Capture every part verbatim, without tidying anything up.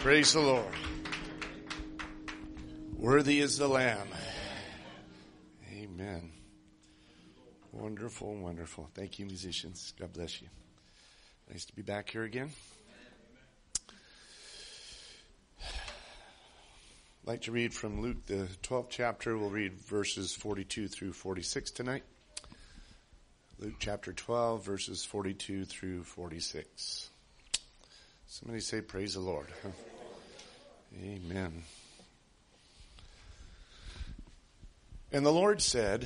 Praise the Lord. Worthy is the Lamb. Amen. Wonderful, wonderful. Thank you, musicians. God bless you. Nice to be back here again. I'd like to read from Luke, the twelfth chapter. We'll read verses forty-two through forty-six tonight. Luke chapter twelve, verses forty-two through forty-six. Somebody say, praise the Lord. Amen. And the Lord said,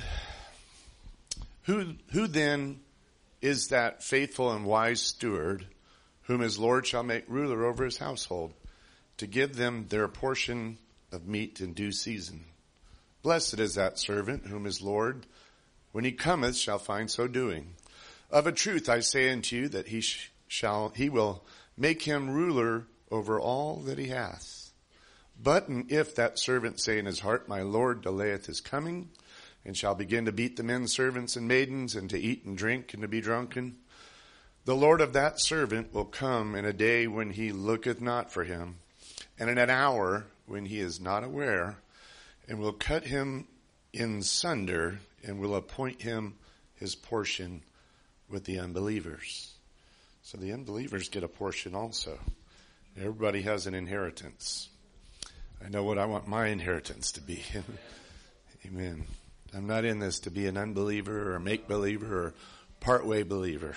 Who, who then is that faithful and wise steward whom his Lord shall make ruler over his household, to give them their portion of meat in due season? Blessed is that servant whom his Lord, when he cometh, shall find so doing. Of a truth I say unto you that he sh- shall he will make him ruler over all that he hath. But if that servant say in his heart, My Lord delayeth his coming, and shall begin to beat the men servants and maidens, and to eat and drink, and to be drunken, the Lord of that servant will come in a day when he looketh not for him, and in an hour when he is not aware, and will cut him in sunder, and will appoint him his portion with the unbelievers. So the unbelievers get a portion also. Everybody has an inheritance. I know what I want my inheritance to be. Amen. I'm not in this to be an unbeliever or make-believer or part-way believer.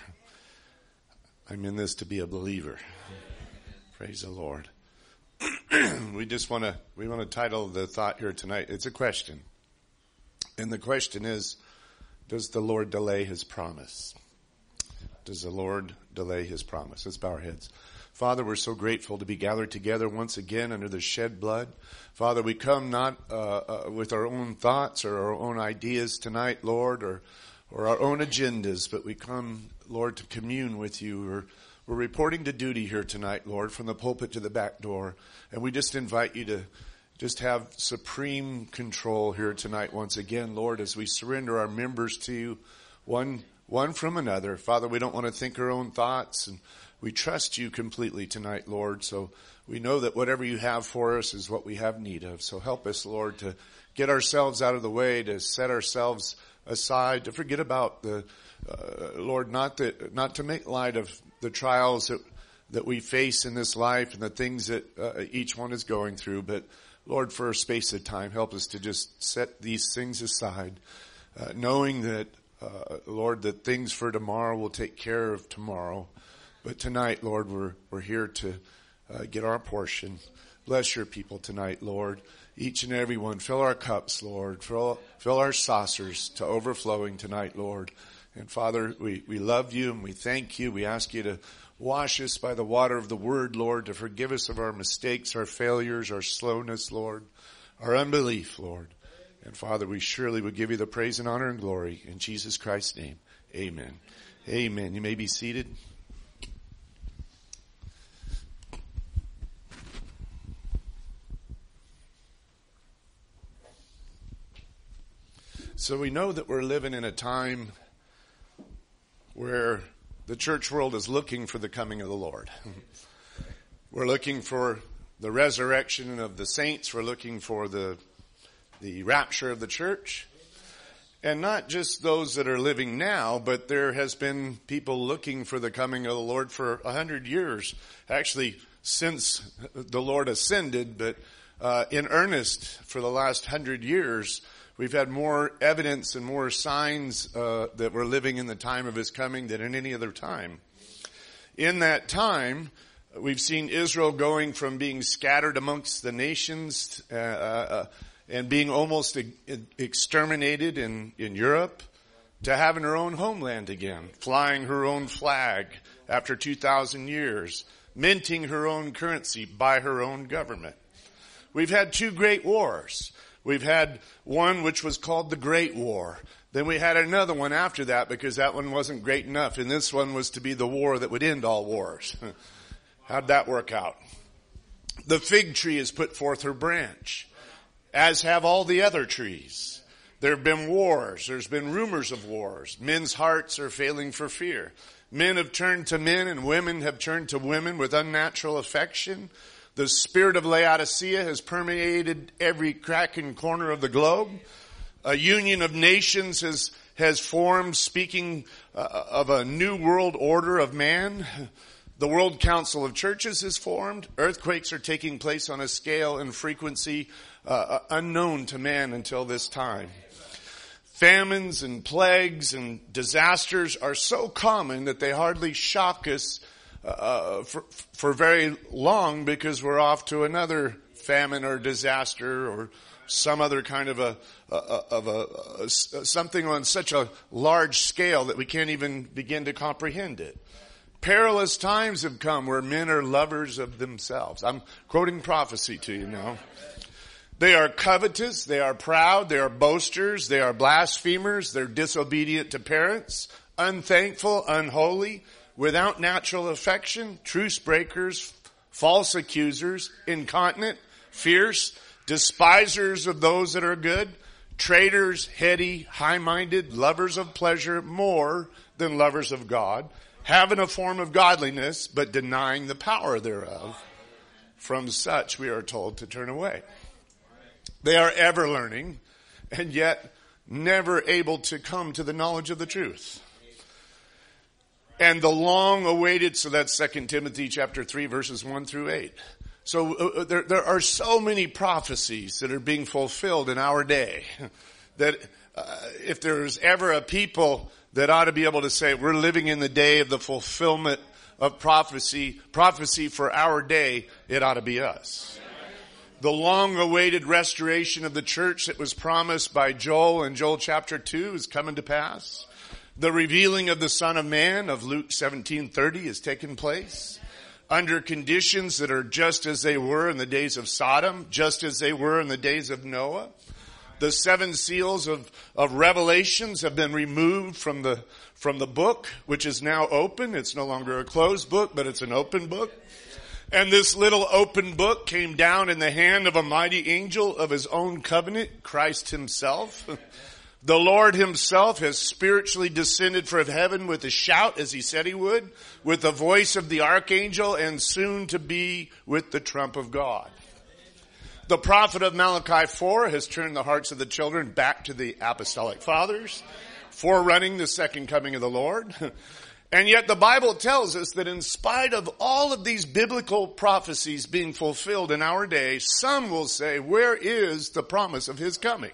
I'm in this to be a believer. Praise the Lord. we just want to, we want to title the thought here tonight. It's a question. And the question is, does the Lord delay his promise? Does the Lord delay his promise? Let's bow our heads. Father, we're so grateful to be gathered together once again under the shed blood. Father, we come not uh, uh, with our own thoughts or our own ideas tonight, Lord, or or our own agendas, but we come, Lord, to commune with you. We're, we're reporting to duty here tonight, Lord, from the pulpit to the back door. And we just invite you to just have supreme control here tonight once again, Lord, as we surrender our members to you, one one from another. Father, we don't want to think our own thoughts, and we trust you completely tonight, Lord. So we know that whatever you have for us is what we have need of. So help us, Lord, to get ourselves out of the way, to set ourselves aside, to forget about the, uh, Lord, not that, not to make light of the trials that, that we face in this life and the things that uh, each one is going through. But Lord, for a space of time, help us to just set these things aside, uh, knowing that, uh, Lord, that things for tomorrow will take care of tomorrow. But tonight, Lord, we're we're here to uh, get our portion. Bless your people tonight, Lord. Each and every one. Fill our cups, Lord. Fill, fill our saucers to overflowing tonight, Lord. And Father, we, we love you and we thank you. We ask you to wash us by the water of the word, Lord, to forgive us of our mistakes, our failures, our slowness, Lord, our unbelief, Lord. And Father, we surely would give you the praise and honor and glory in Jesus Christ's name. Amen. Amen. You may be seated. So we know that we're living in a time where the church world is looking for the coming of the Lord. We're looking for the resurrection of the saints. We're looking for the the rapture of the church. And not just those that are living now, but there has been people looking for the coming of the Lord for a hundred years. Actually, since the Lord ascended, but uh, in earnest for the last hundred years, we've had more evidence and more signs uh, that we're living in the time of his coming than in any other time. In that time, we've seen Israel going from being scattered amongst the nations uh, uh, and being almost exterminated in, in Europe to having her own homeland again, flying her own flag after two thousand years, minting her own currency by her own government. We've had two great wars. We've had one which was called the Great War. Then we had another one after that because that one wasn't great enough. And this one was to be the war that would end all wars. How'd that work out? The fig tree has put forth her branch, as have all the other trees. There have been wars. There's been rumors of wars. Men's hearts are failing for fear. Men have turned to men and women have turned to women with unnatural affection. The spirit of Laodicea has permeated every crack and corner of the globe. A union of nations has, has formed, speaking uh, of a new world order of man. The World Council of Churches is formed. Earthquakes are taking place on a scale and frequency uh, unknown to man until this time. Famines and plagues and disasters are so common that they hardly shock us uh, for, for very long, because we're off to another famine or disaster or some other kind of a, a of a, a something on such a large scale that we can't even begin to comprehend it. Perilous times have come where men are lovers of themselves. I'm quoting prophecy to you now. They are covetous, they are proud, they are boasters, they are blasphemers, they're disobedient to parents, unthankful, unholy, without natural affection, truce breakers, false accusers, incontinent, fierce, despisers of those that are good, traitors, heady, high-minded, lovers of pleasure more than lovers of God, having a form of godliness, but denying the power thereof. From such we are told to turn away. They are ever learning, and yet never able to come to the knowledge of the truth. And the long awaited, so that's Second Timothy chapter three, verses one through eight. So uh, there, there are so many prophecies that are being fulfilled in our day that uh, if there's ever a people that ought to be able to say, we're living in the day of the fulfillment of prophecy, prophecy for our day, it ought to be us. The long-awaited restoration of the church that was promised by Joel in Joel chapter two is coming to pass. The revealing of the Son of Man of Luke seventeen thirty has taken place under conditions that are just as they were in the days of Sodom, just as they were in the days of Noah. The seven seals of, of Revelations have been removed from the, from the book, which is now open. It's no longer a closed book, but it's an open book. And this little open book came down in the hand of a mighty angel of his own covenant, Christ himself. The Lord himself has spiritually descended from heaven with a shout, as he said he would, with the voice of the archangel, and soon to be with the trump of God. The prophet of Malachi four has turned the hearts of the children back to the apostolic fathers, forerunning the second coming of the Lord. And yet the Bible tells us that in spite of all of these biblical prophecies being fulfilled in our day, some will say, where is the promise of his coming?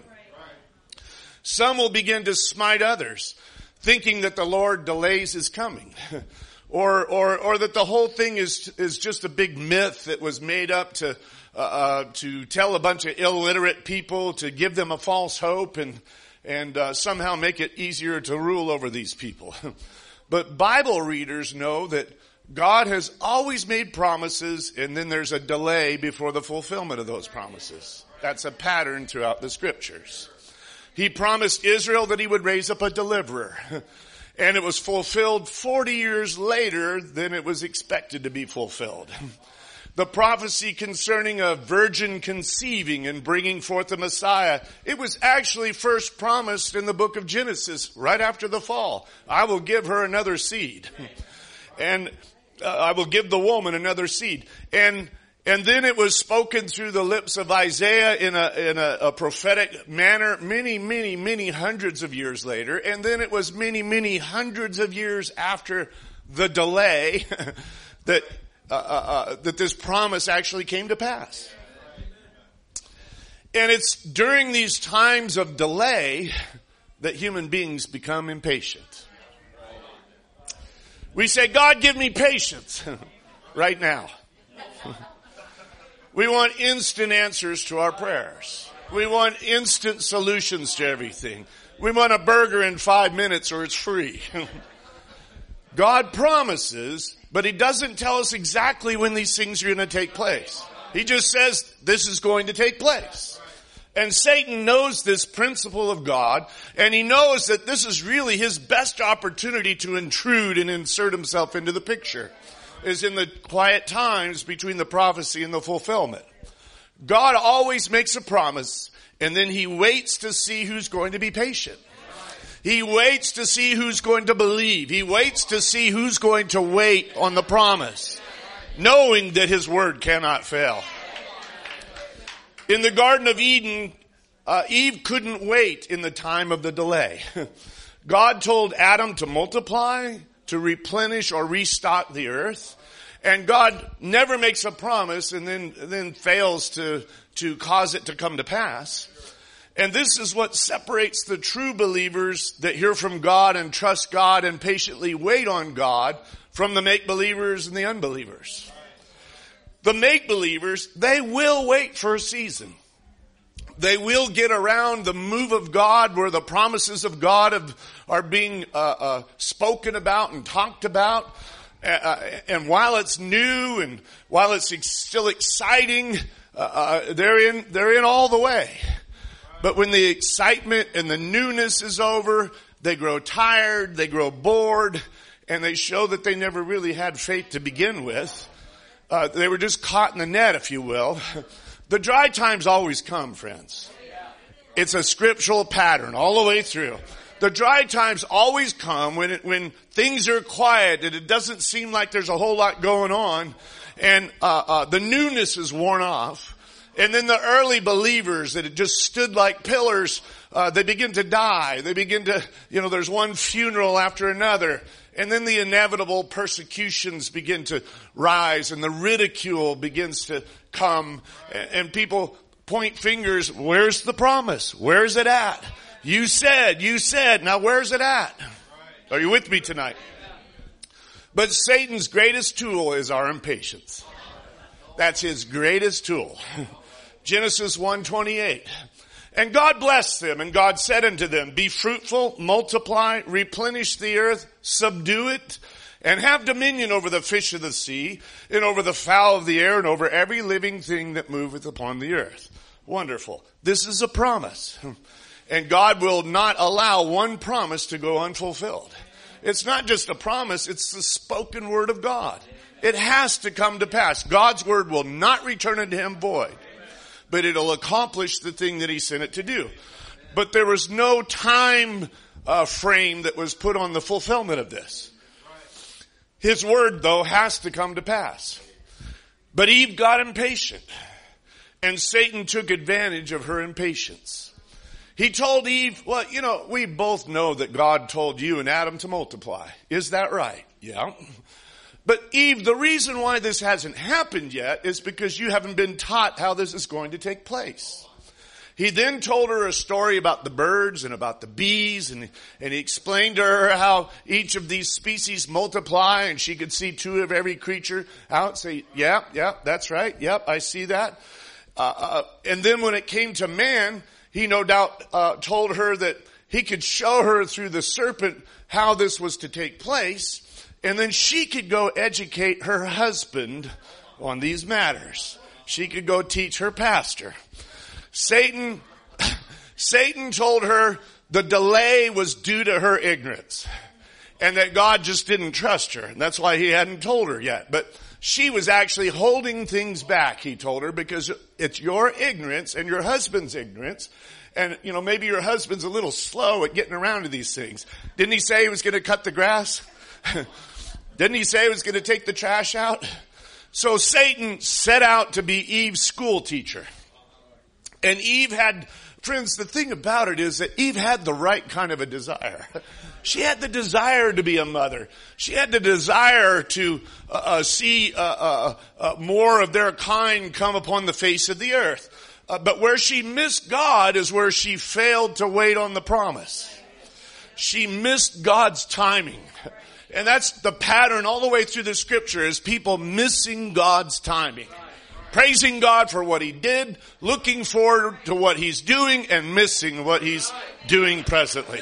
Some will begin to smite others, thinking that the Lord delays his coming. or, or, or that the whole thing is, is just a big myth that was made up to, uh, uh, to tell a bunch of illiterate people, to give them a false hope and, and, uh, somehow make it easier to rule over these people. But Bible readers know that God has always made promises, and then there's a delay before the fulfillment of those promises. That's a pattern throughout the scriptures. He promised Israel that he would raise up a deliverer, and it was fulfilled forty years later than it was expected to be fulfilled. The prophecy concerning a virgin conceiving and bringing forth the Messiah, it was actually first promised in the book of Genesis, right after the fall. I will give her another seed. And uh, I will give the woman another seed. And and then it was spoken through the lips of Isaiah in a in a, a prophetic manner many, many, many hundreds of years later. And then it was many, many hundreds of years after the delay that Uh, uh, uh, that this promise actually came to pass. And it's during these times of delay that human beings become impatient. We say, God, give me patience right now. We want instant answers to our prayers. We want instant solutions to everything. We want a burger in five minutes or it's free. God promises, but he doesn't tell us exactly when these things are going to take place. He just says this is going to take place. And Satan knows this principle of God, and he knows that this is really his best opportunity to intrude and insert himself into the picture, is in the quiet times between the prophecy and the fulfillment. God always makes a promise, and then he waits to see who's going to be patient. He waits to see who's going to believe. He waits to see who's going to wait on the promise. knowing that his word cannot fail. In the Garden of Eden, uh, Eve couldn't wait in the time of the delay. God told Adam to multiply, to replenish or restock the earth. And God never makes a promise and then, then fails to, to cause it to come to pass. And this is what separates the true believers that hear from God and trust God and patiently wait on God from the make-believers and the unbelievers. The make-believers, they will wait for a season. They will get around the move of God where the promises of God have, are being uh, uh, spoken about and talked about. Uh, and while it's new and while it's ex- still exciting, uh, uh, they're in, they're in all the way. But when the excitement and the newness is over, they grow tired, they grow bored, and they show that they never really had faith to begin with. Uh, they were just caught in the net, if you will. The dry times always come, friends. It's a scriptural pattern all the way through. The dry times always come when it, when things are quiet and it doesn't seem like there's a whole lot going on, and uh, uh, the newness is worn off. And then the early believers that had just stood like pillars, uh, they begin to die. They begin to, you know, there's one funeral after another. And then the inevitable persecutions begin to rise and the ridicule begins to come. And, and people point fingers, where's the promise? Where's it at? You said, you said, now where's it at? Are you with me tonight? But Satan's greatest tool is our impatience. That's his greatest tool. Genesis one twenty-eight. And God blessed them, and God said unto them, be fruitful, multiply, replenish the earth, subdue it, and have dominion over the fish of the sea, and over the fowl of the air, and over every living thing that moveth upon the earth. Wonderful. This is a promise. And God will not allow one promise to go unfulfilled. It's not just a promise, it's the spoken word of God. It has to come to pass. God's word will not return unto him void, but it'll accomplish the thing that he sent it to do. But there was no time uh, frame that was put on the fulfillment of this. His word, though, has to come to pass. But Eve got impatient, and Satan took advantage of her impatience. He told Eve, well, you know, we both know that God told you and Adam to multiply. Is that right? Yeah. But Eve, the reason why this hasn't happened yet is because you haven't been taught how this is going to take place. He then told her a story about the birds and about the bees, and, and he explained to her how each of these species multiply, and she could see two of every creature out, say, yeah, yeah, that's right, yep, I see that. Uh, uh, and then when it came to man, he no doubt uh, told her that he could show her through the serpent how this was to take place, and then she could go educate her husband on these matters. She could go teach her pastor. Satan, Satan told her the delay was due to her ignorance, and that God just didn't trust her, and that's why he hadn't told her yet. But she was actually holding things back, he told her, because it's your ignorance and your husband's ignorance. And, you know, maybe your husband's a little slow at getting around to these things. Didn't he say he was going to cut the grass? Didn't he say he was going to take the trash out? So Satan set out to be Eve's school teacher. And Eve had, friends, the thing about it is that Eve had the right kind of a desire. She had the desire to be a mother. She had the desire to uh, uh, see uh, uh, uh, more of their kind come upon the face of the earth. Uh, but where she missed God is where she failed to wait on the promise. She missed God's timing. And that's the pattern all the way through the scripture, is people missing God's timing. Praising God for what he did, looking forward to what he's doing, and missing what he's doing presently.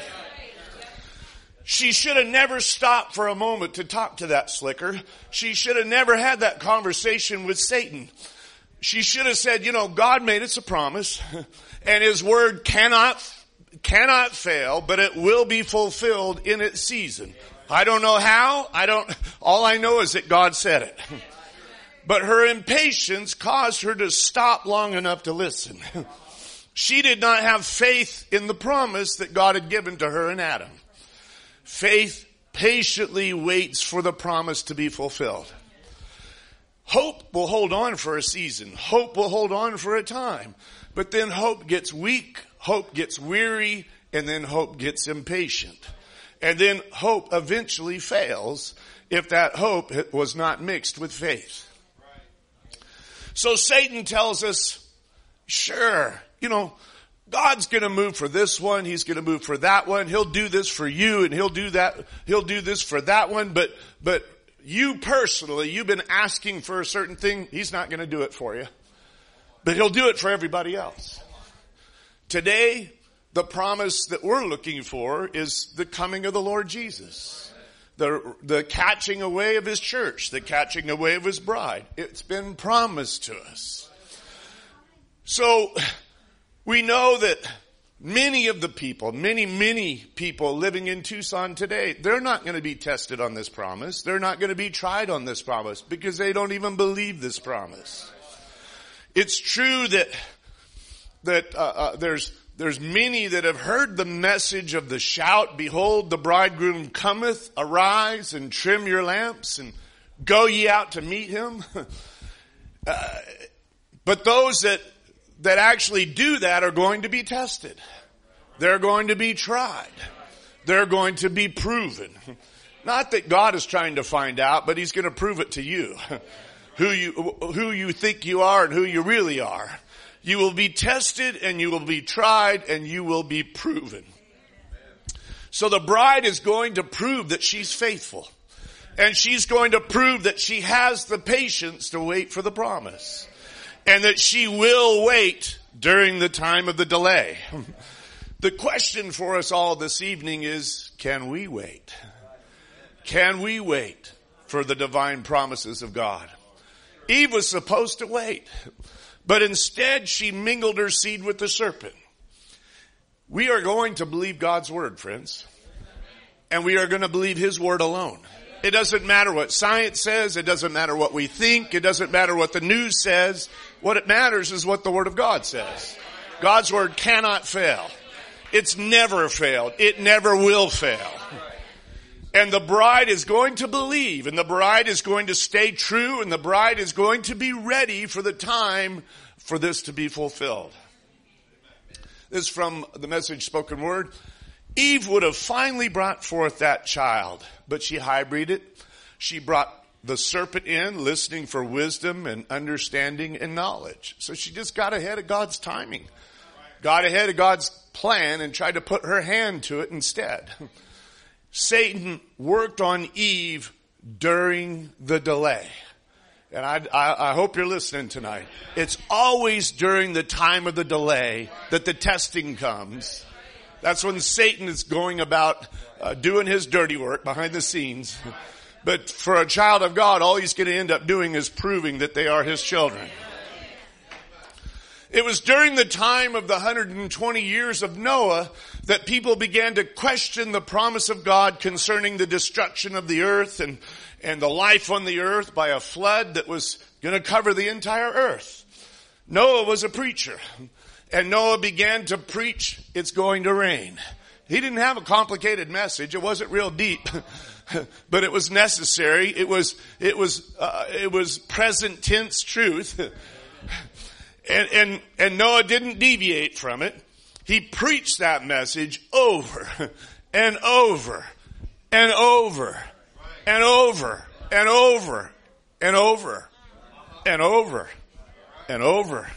She should have never stopped for a moment to talk to that slicker. She should have never had that conversation with Satan. She should have said, you know, God made us a promise, and his word cannot, cannot fail, but it will be fulfilled in its season. I don't know how. I don't, all I know is that God said it. But her impatience caused her to stop long enough to listen. She did not have faith in the promise that God had given to her and Adam. Faith patiently waits for the promise to be fulfilled. Hope will hold on for a season. Hope will hold on for a time. But then hope gets weak, hope gets weary, and then hope gets impatient. And then hope eventually fails if that hope was not mixed with faith. So Satan tells us, sure, you know, God's going to move for this one. He's going to move for that one. He'll do this for you, and he'll do that. He'll do this for that one. But, but you personally, you've been asking for a certain thing. He's not going to do it for you, but he'll do it for everybody else. Today, the promise that we're looking for is the coming of the Lord Jesus. The, the catching away of his church, the catching away of his bride. It's been promised to us. So, we know that many of the people, many, many people living in Tucson today, they're not going to be tested on this promise. They're not going to be tried on this promise because they don't even believe this promise. It's true that, that, uh, uh, there's, there's many that have heard the message of the shout, behold, the bridegroom cometh, arise and trim your lamps and go ye out to meet him. uh, but those that that actually do that are going to be tested. They're going to be tried. They're going to be proven. Not that God is trying to find out, but he's going to prove it to you. Who you, who you think you are and who you really are. You will be tested and you will be tried and you will be proven. So the bride is going to prove that she's faithful. And she's going to prove that she has the patience to wait for the promise. And that she will wait during the time of the delay. The question for us all this evening is, can we wait? Can we wait for the divine promises of God? Eve was supposed to wait, but instead she mingled her seed with the serpent. We are going to believe God's word, friends. And we are going to believe his word alone. It doesn't matter what science says. It doesn't matter what we think. It doesn't matter what the news says. What it matters is what the word of God says. God's word cannot fail. It's never failed. It never will fail. And the bride is going to believe, and the bride is going to stay true, and the bride is going to be ready for the time for this to be fulfilled. This is from the Message Spoken Word. Eve would have finally brought forth that child, but she hybrided. She brought the serpent in, listening for wisdom and understanding and knowledge. So she just got ahead of God's timing, got ahead of God's plan, and tried to put her hand to it instead. Satan worked on Eve during the delay. And I, I, I hope you're listening tonight. It's always during the time of the delay that the testing comes. That's when Satan is going about uh, doing his dirty work behind the scenes. But for a child of God, all he's going to end up doing is proving that they are his children. It was during the time of the one hundred twenty years of Noah that people began to question the promise of God concerning the destruction of the earth and, and the life on the earth by a flood that was going to cover the entire earth. Noah was a preacher. And Noah began to preach, it's going to rain. He didn't have a complicated message. It wasn't real deep, but it was necessary. It was, it was, uh, it was present tense truth. And, and, and Noah didn't deviate from it. He preached that message over and over and over and over and over and over and over and over.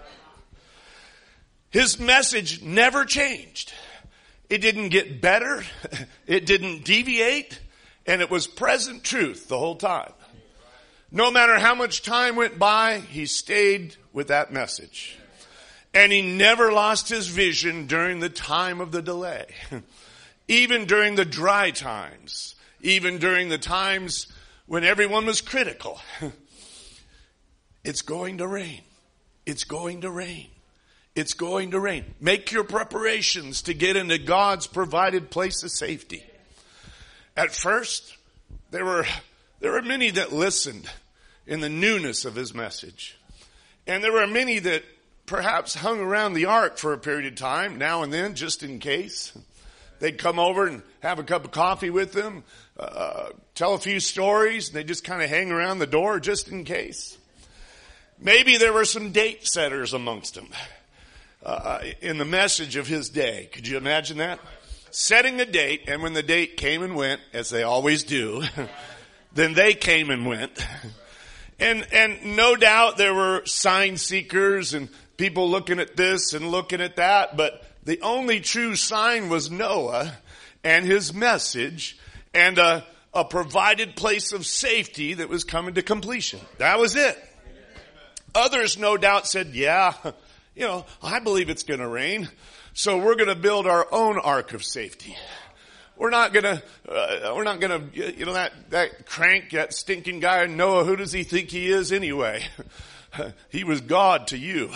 His message never changed. It didn't get better. It didn't deviate. And it was present truth the whole time. No matter how much time went by, he stayed with that message. And he never lost his vision during the time of the delay. Even during the dry times. Even during the times when everyone was critical. It's going to rain. It's going to rain. It's going to rain. Make your preparations to get into God's provided place of safety. At first, there were, there were many that listened in the newness of his message. And there were many that perhaps hung around the ark for a period of time, now and then, just in case. they'd come over and have a cup of coffee with them, uh, tell a few stories, and they just kind of hang around the door just in case. Maybe there were some date setters amongst them uh, in the message of his day. Could you imagine that? Setting a date, and when the date came and went, as they always do, then they came and went. And and no doubt there were sign seekers and people looking at this and looking at that, but the only true sign was Noah and his message and a, a provided place of safety that was coming to completion. That was it. Others no doubt said, yeah, you know, I believe it's going to rain, so we're going to build our own ark of safety. We're not gonna, uh, we're not gonna, you know, that, that crank, that stinking guy, Noah, who does he think he is anyway? He was God to you.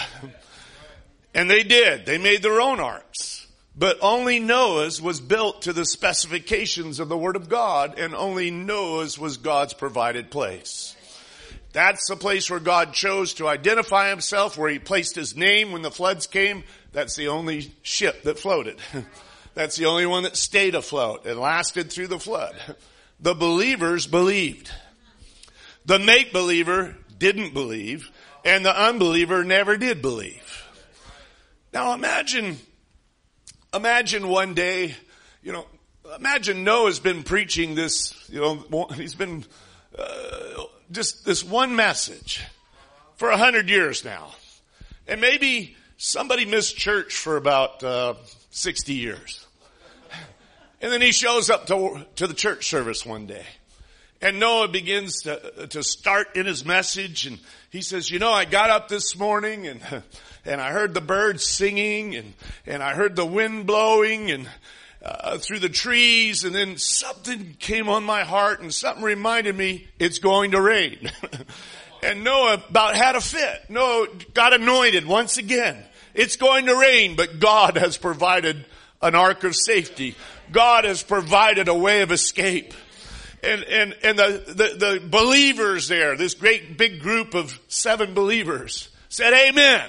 And they did. They made their own arks. But only Noah's was built to the specifications of the Word of God, and only Noah's was God's provided place. That's the place where God chose to identify himself, where he placed his name when the floods came. That's the only ship that floated. That's the only one that stayed afloat and lasted through the flood. The believers believed. The make-believer didn't believe, and the unbeliever never did believe. Now imagine, imagine one day, you know, imagine Noah's been preaching this, you know, he's been uh, just this one message for a hundred years now. And maybe somebody missed church for about uh, sixty years. And then he shows up to, to the church service one day. And Noah begins to, to start in his message. And he says, you know, I got up this morning and, and I heard the birds singing and, and I heard the wind blowing and, uh, through the trees. And then something came on my heart and something reminded me it's going to rain. And Noah about had a fit. Noah got anointed once again. It's going to rain, but God has provided an ark of safety. God has provided a way of escape. And, and, and the, the, the believers there, this great big group of seven believers said, amen.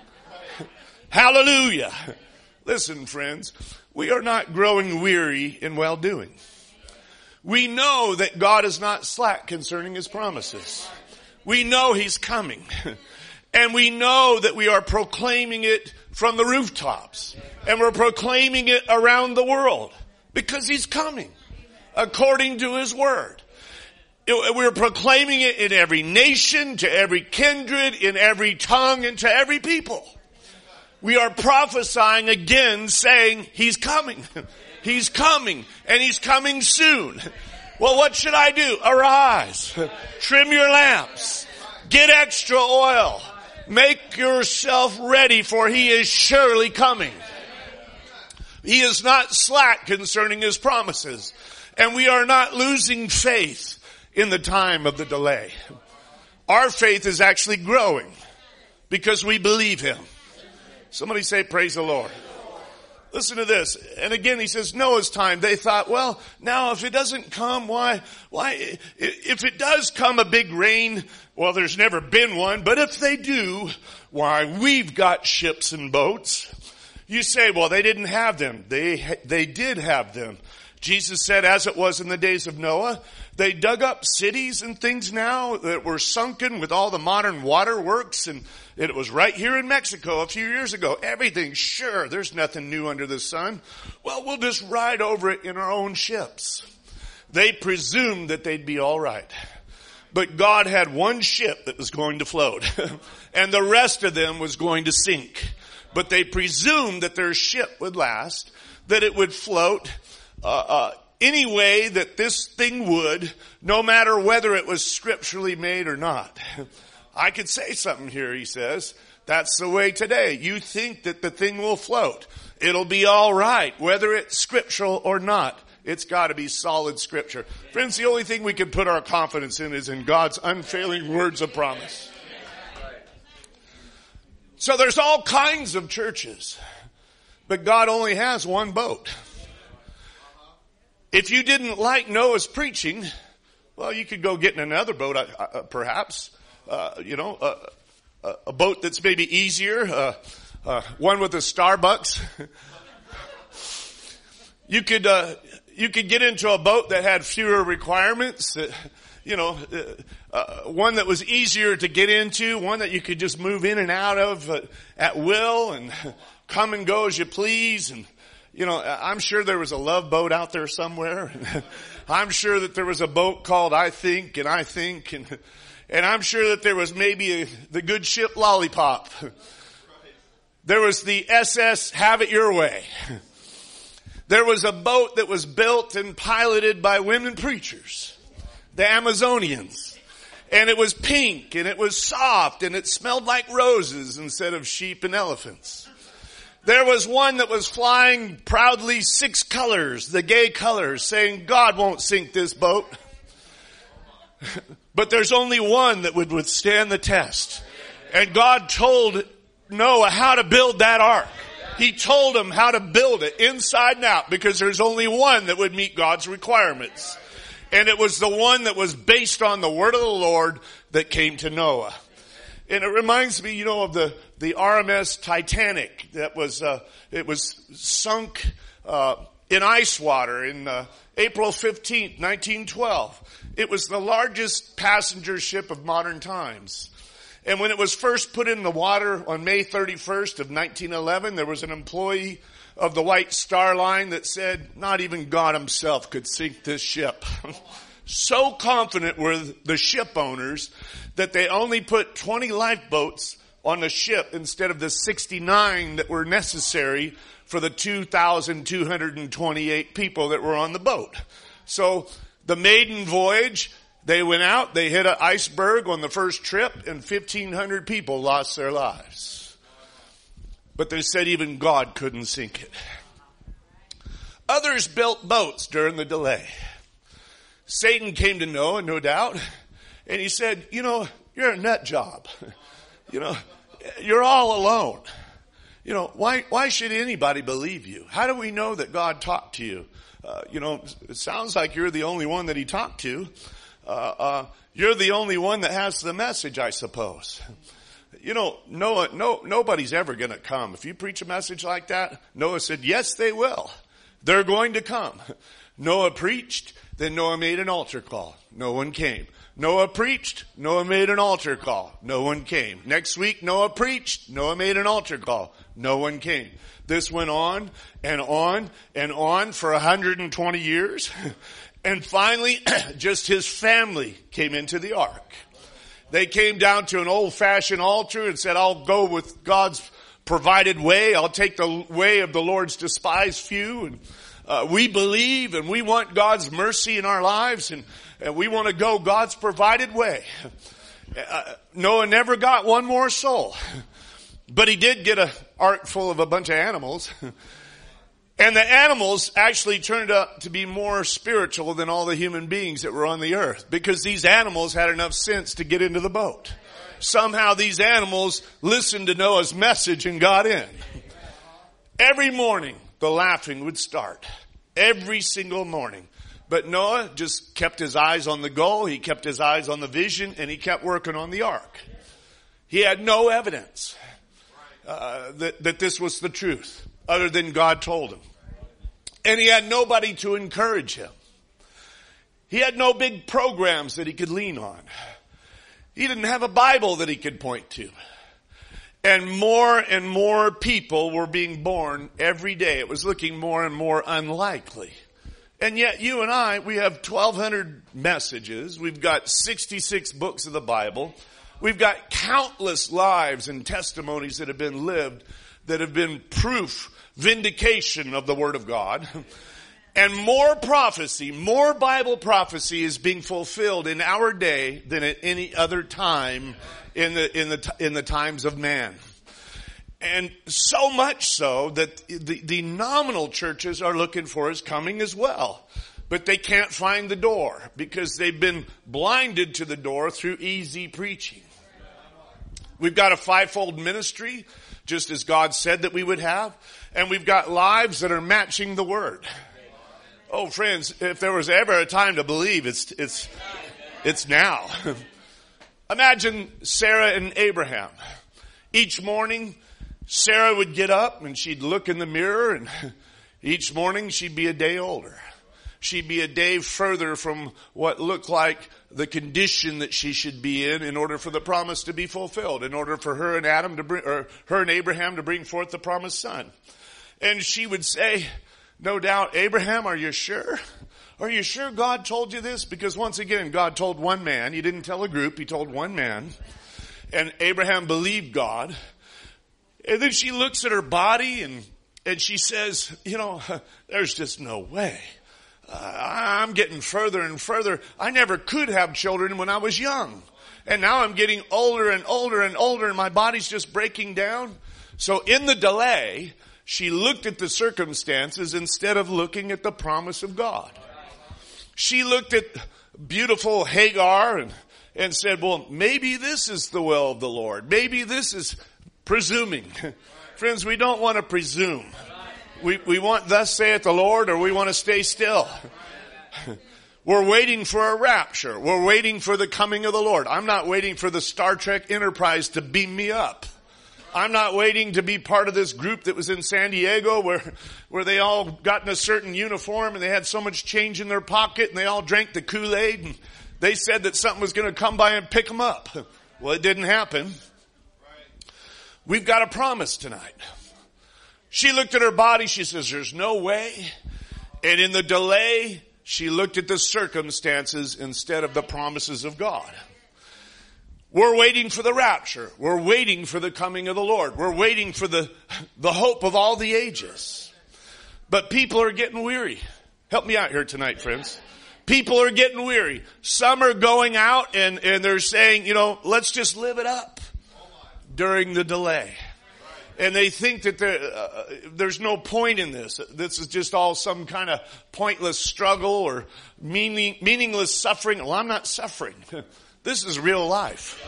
Hallelujah. Listen, friends, we are not growing weary in well-doing. We know that God is not slack concerning his promises. We know he's coming. And we know that we are proclaiming it from the rooftops. And we're proclaiming it around the world. Because he's coming, according to his word. We're proclaiming it in every nation, to every kindred, in every tongue, and to every people. We are prophesying again, saying, he's coming. He's coming, and he's coming soon. Well, what should I do? Arise, trim your lamps, get extra oil, make yourself ready, for he is surely coming. He is not slack concerning his promises. And we are not losing faith in the time of the delay. Our faith is actually growing because we believe him. Somebody say, praise the Lord. Listen to this. And again, he says, Noah's time. They thought, well, now if it doesn't come, why, why, if it does come a big rain, well, there's never been one. But if they do, why, we've got ships and boats. You say, well, they didn't have them. They, they did have them. Jesus said, as it was in the days of Noah, they dug up cities and things now that were sunken with all the modern waterworks. And it was right here in Mexico a few years ago. Everything, sure, there's nothing new under the sun. Well, we'll just ride over it in our own ships. They presumed that they'd be all right. But God had one ship that was going to float. And the rest of them was going to sink. But they presumed that their ship would last, that it would float uh, uh, any way that this thing would, no matter whether it was scripturally made or not. I could say something here, he says. That's the way today. You think that the thing will float. It'll be all right, whether it's scriptural or not. It's got to be solid scripture. Friends, the only thing we can put our confidence in is in God's unfailing words of promise. So there's all kinds of churches, but God only has one boat. If you didn't like Noah's preaching, well, you could go get in another boat, uh, perhaps. Uh, you know, uh, uh, a boat that's maybe easier, uh, uh, one with a Starbucks. You could, uh, you could get into a boat that had fewer requirements, that, you know, uh, uh, one that was easier to get into, one that you could just move in and out of uh, at will and come and go as you please. And, you know, I'm sure there was a love boat out there somewhere. I'm sure that there was a boat called I Think and I Think, and and I'm sure that there was maybe a, the good ship Lollipop. There was the S S Have It Your Way. There was a boat that was built and piloted by women preachers, the Amazonians. And it was pink and it was soft and it smelled like roses instead of sheep and elephants. There was one that was flying proudly six colors, the gay colors, saying, God won't sink this boat. But there's only one that would withstand the test. And God told Noah how to build that ark. He told him how to build it inside and out, because there's only one that would meet God's requirements. And it was the one that was based on the word of the Lord that came to Noah. And it reminds me, you know, of the, the R M S Titanic that was, uh, it was sunk, uh, in ice water in, uh, April fifteenth, nineteen twelve. It was the largest passenger ship of modern times. And when it was first put in the water on May thirty-first of nineteen eleven, there was an employee of the White Star Line that said, not even God himself could sink this ship. So confident were the ship owners that they only put twenty lifeboats on the ship instead of the sixty-nine that were necessary for the two thousand two hundred twenty-eight people that were on the boat. So the maiden voyage, they went out, they hit an iceberg on the first trip, and fifteen hundred people lost their lives. But they said even God couldn't sink it. Others built boats during the delay. Satan came to Noah, no doubt, and he said, you know, you're a nut job. You know, you're all alone. You know, why, why should anybody believe you? How do we know that God talked to you? Uh, you know, it sounds like you're the only one that he talked to. Uh, uh, you're the only one that has the message, I suppose. You know, Noah, no, nobody's ever going to come. If you preach a message like that, Noah said, yes, they will. They're going to come. Noah preached, then Noah made an altar call. No one came. Noah preached, Noah made an altar call. No one came. Next week, Noah preached, Noah made an altar call. No one came. This went on and on and on for one hundred twenty years. And finally, just his family came into the ark. They came down to an old-fashioned altar and said, I'll go with God's provided way. I'll take the way of the Lord's despised few. And uh, we believe and we want God's mercy in our lives, and, and we want to go God's provided way. Uh, Noah never got one more soul. But he did get an ark full of a bunch of animals. And the animals actually turned out to be more spiritual than all the human beings that were on the earth, because these animals had enough sense to get into the boat. Somehow these animals listened to Noah's message and got in. Every morning the laughing would start. Every single morning. But Noah just kept his eyes on the goal, he kept his eyes on the vision, and he kept working on the ark. He had no evidence uh, that, that this was the truth, other than God told him. And he had nobody to encourage him. He had no big programs that he could lean on. He didn't have a Bible that he could point to. And more and more people were being born every day. It was looking more and more unlikely. And yet you and I, we have twelve hundred messages. We've got sixty-six books of the Bible. We've got countless lives and testimonies that have been lived, that have been proof, vindication of the Word of God. And more prophecy, more Bible prophecy is being fulfilled in our day than at any other time in the, in the, in the times of man. And so much so that the, the nominal churches are looking for his coming as well. But they can't find the door because they've been blinded to the door through easy preaching. We've got a fivefold ministry, just as God said that we would have. And we've got lives that are matching the word. Oh, friends, if there was ever a time to believe, it's, it's, it's now. Imagine Sarah and Abraham. Each morning, Sarah would get up and she'd look in the mirror and Each morning she'd be a day older. She'd be a day further from what looked like the condition that she should be in in order for the promise to be fulfilled, in order for her and Adam to bring, or her and Abraham to bring forth the promised son. And she would say, no doubt, Abraham, are you sure? Are you sure God told you this? Because once again, God told one man. He didn't tell a group. He told one man. And Abraham believed God. And then she looks at her body and, and she says, you know, there's just no way. Uh, I'm getting further and further. I never could have children when I was young. And now I'm getting older and older and older and my body's just breaking down. So in the delay, she looked at the circumstances instead of looking at the promise of God. She looked at beautiful Hagar and, and said, well, maybe this is the will of the Lord. Maybe this is presuming. Friends, we don't want to presume. We, we want thus saith the Lord, or we want to stay still. We're waiting for a rapture. We're waiting for the coming of the Lord. I'm not waiting for the Star Trek Enterprise to beam me up. I'm not waiting to be part of this group that was in San Diego where, where they all got in a certain uniform and they had so much change in their pocket and they all drank the Kool-Aid and they said that something was going to come by and pick them up. Well, it didn't happen. We've got a promise tonight. She looked at her body. She says, there's no way. And in the delay, she looked at the circumstances instead of the promises of God. We're waiting for the rapture. We're waiting for the coming of the Lord. We're waiting for the, the hope of all the ages. But people are getting weary. Help me out here tonight, friends. People are getting weary. Some are going out and, and they're saying, you know, let's just live it up during the delay. And they think that there, uh, there's no point in this. This is just all some kind of pointless struggle or meaning, meaningless suffering. Well, I'm not suffering. This is real life.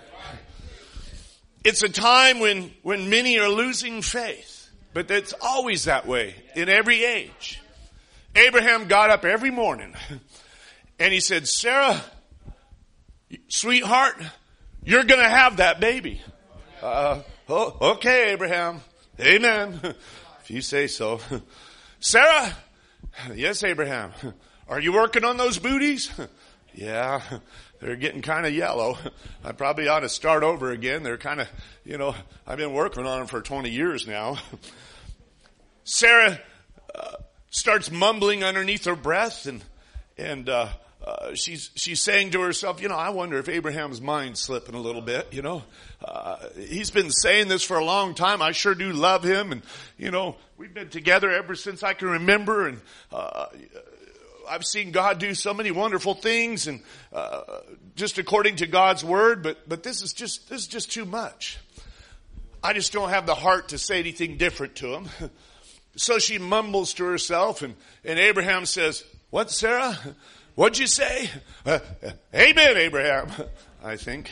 It's a time when, when many are losing faith. But it's always that way in every age. Abraham got up every morning and he said, Sarah, sweetheart, you're going to have that baby. Uh, oh, okay, Abraham. Amen. If you say so. Sarah, yes, Abraham. Are you working on those booties? Yeah, they're getting kind of yellow. I probably ought to start over again. They're kind of, you know, I've been working on them for twenty years now. Sarah uh, starts mumbling underneath her breath and, and, uh, uh, she's, she's saying to herself, you know, I wonder if Abraham's mind's slipping a little bit, you know. Uh, he's been saying this for a long time. I sure do love him. And, you know, we've been together ever since I can remember. And, uh, I've seen God do so many wonderful things and, uh, just according to God's word. But, but this is just, this is just too much. I just don't have the heart to say anything different to him. So she mumbles to herself and, and Abraham says, what, Sarah? What'd you say? Uh, amen, Abraham, I think.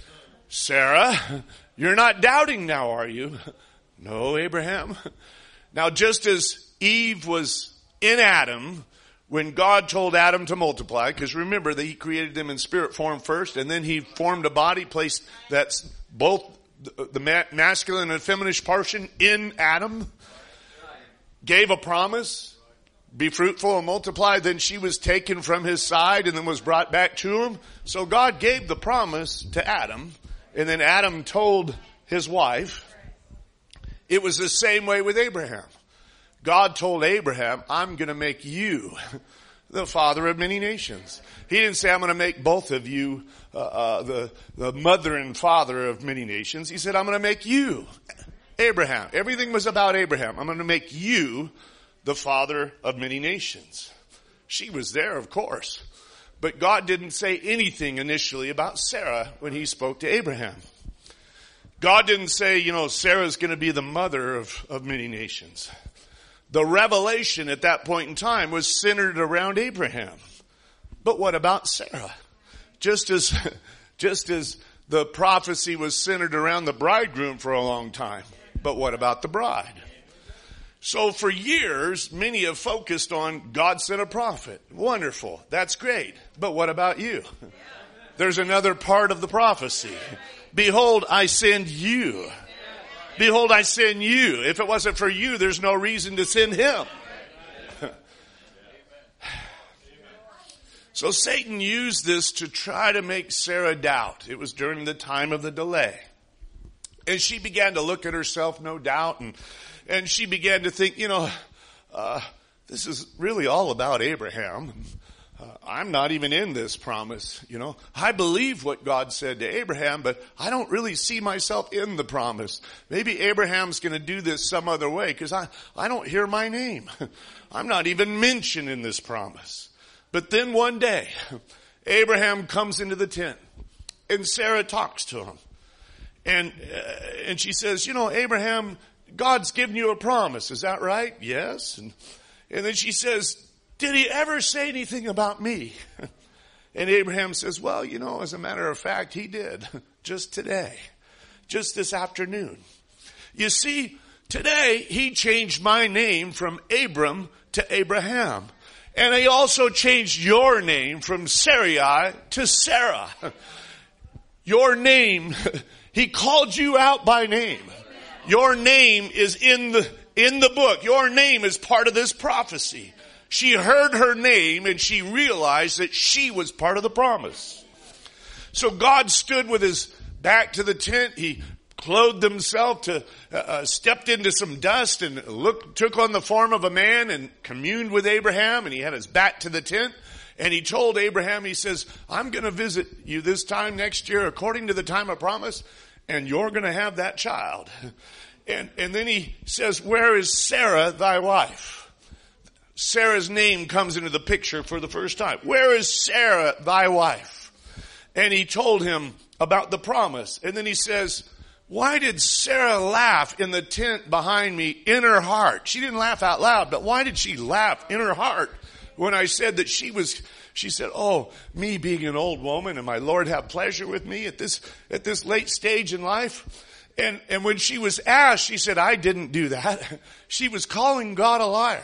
Sarah, you're not doubting now, are you? No, Abraham. Now, just as Eve was in Adam when God told Adam to multiply, because remember that he created them in spirit form first, and then he formed a body, placed that's both the masculine and feminine portion in Adam, gave a promise, be fruitful and multiply. Then she was taken from his side and then was brought back to him. So God gave the promise to Adam, and then Adam told his wife. It was the same way with Abraham. God told Abraham, I'm going to make you the father of many nations. He didn't say, I'm going to make both of you uh, uh, the, the mother and father of many nations. He said, I'm going to make you Abraham. Everything was about Abraham. I'm going to make you the father of many nations. She was there, of course. But God didn't say anything initially about Sarah when he spoke to Abraham. God didn't say, you know, Sarah's going to be the mother of, of many nations. The revelation at that point in time was centered around Abraham. But what about Sarah? Just as, just as the prophecy was centered around the bridegroom for a long time. But what about the bride? So for years, many have focused on God sent a prophet. Wonderful. That's great. But what about you? There's another part of the prophecy. Behold, I send you. Behold, I send you. If it wasn't for you, there's no reason to send him. So Satan used this to try to make Sarah doubt. It was during the time of the delay. And she began to look at herself, no doubt, and, and she began to think, you know, uh, this is really all about Abraham. Uh, I'm not even in this promise, you know. I believe what God said to Abraham, but I don't really see myself in the promise. Maybe Abraham's going to do this some other way because I, I don't hear my name. I'm not even mentioned in this promise. But then one day, Abraham comes into the tent and Sarah talks to him. And, uh, and she says, you know, Abraham, God's given you a promise. Is that right? Yes. And, and then she says, did he ever say anything about me? And Abraham says, well, you know, as a matter of fact, he did just today, just this afternoon. You see, today he changed my name from Abram to Abraham. And he also changed your name from Sarai to Sarah. Your name, he called you out by name. Your name is in the, in the book. Your name is part of this prophecy. She heard her name and she realized that she was part of the promise. So God stood with his back to the tent. He clothed himself to, uh, stepped into some dust and looked, took on the form of a man and communed with Abraham, and he had his back to the tent. And he told Abraham, he says, I'm going to visit you this time next year according to the time of promise, and you're going to have that child. And, and then he says, where is Sarah, thy wife? Sarah's name comes into the picture for the first time. Where is Sarah, thy wife? And he told him about the promise. And then he says, why did Sarah laugh in the tent behind me in her heart? She didn't laugh out loud, but why did she laugh in her heart when I said that she was, she said, oh, me being an old woman and my Lord have pleasure with me at this, at this late stage in life. And, and when she was asked, she said, I didn't do that. She was calling God a liar.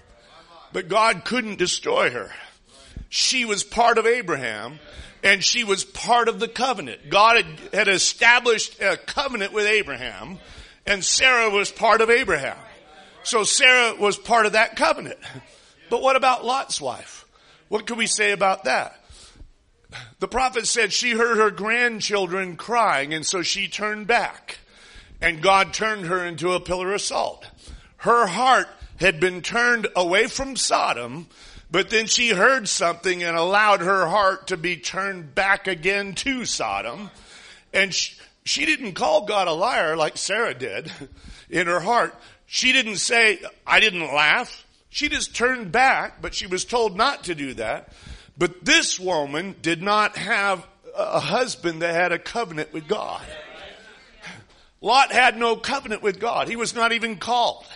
But God couldn't destroy her. She was part of Abraham, and she was part of the covenant. God had, had established a covenant with Abraham, and Sarah was part of Abraham. So Sarah was part of that covenant. But what about Lot's wife? What can we say about that? The prophet said she heard her grandchildren crying, and so she turned back. And God turned her into a pillar of salt. Her heart had been turned away from Sodom, but then she heard something and allowed her heart to be turned back again to Sodom. And she, she didn't call God a liar like Sarah did in her heart. She didn't say, I didn't laugh. She just turned back, but she was told not to do that. But this woman did not have a husband that had a covenant with God. Lot had no covenant with God. He was not even called.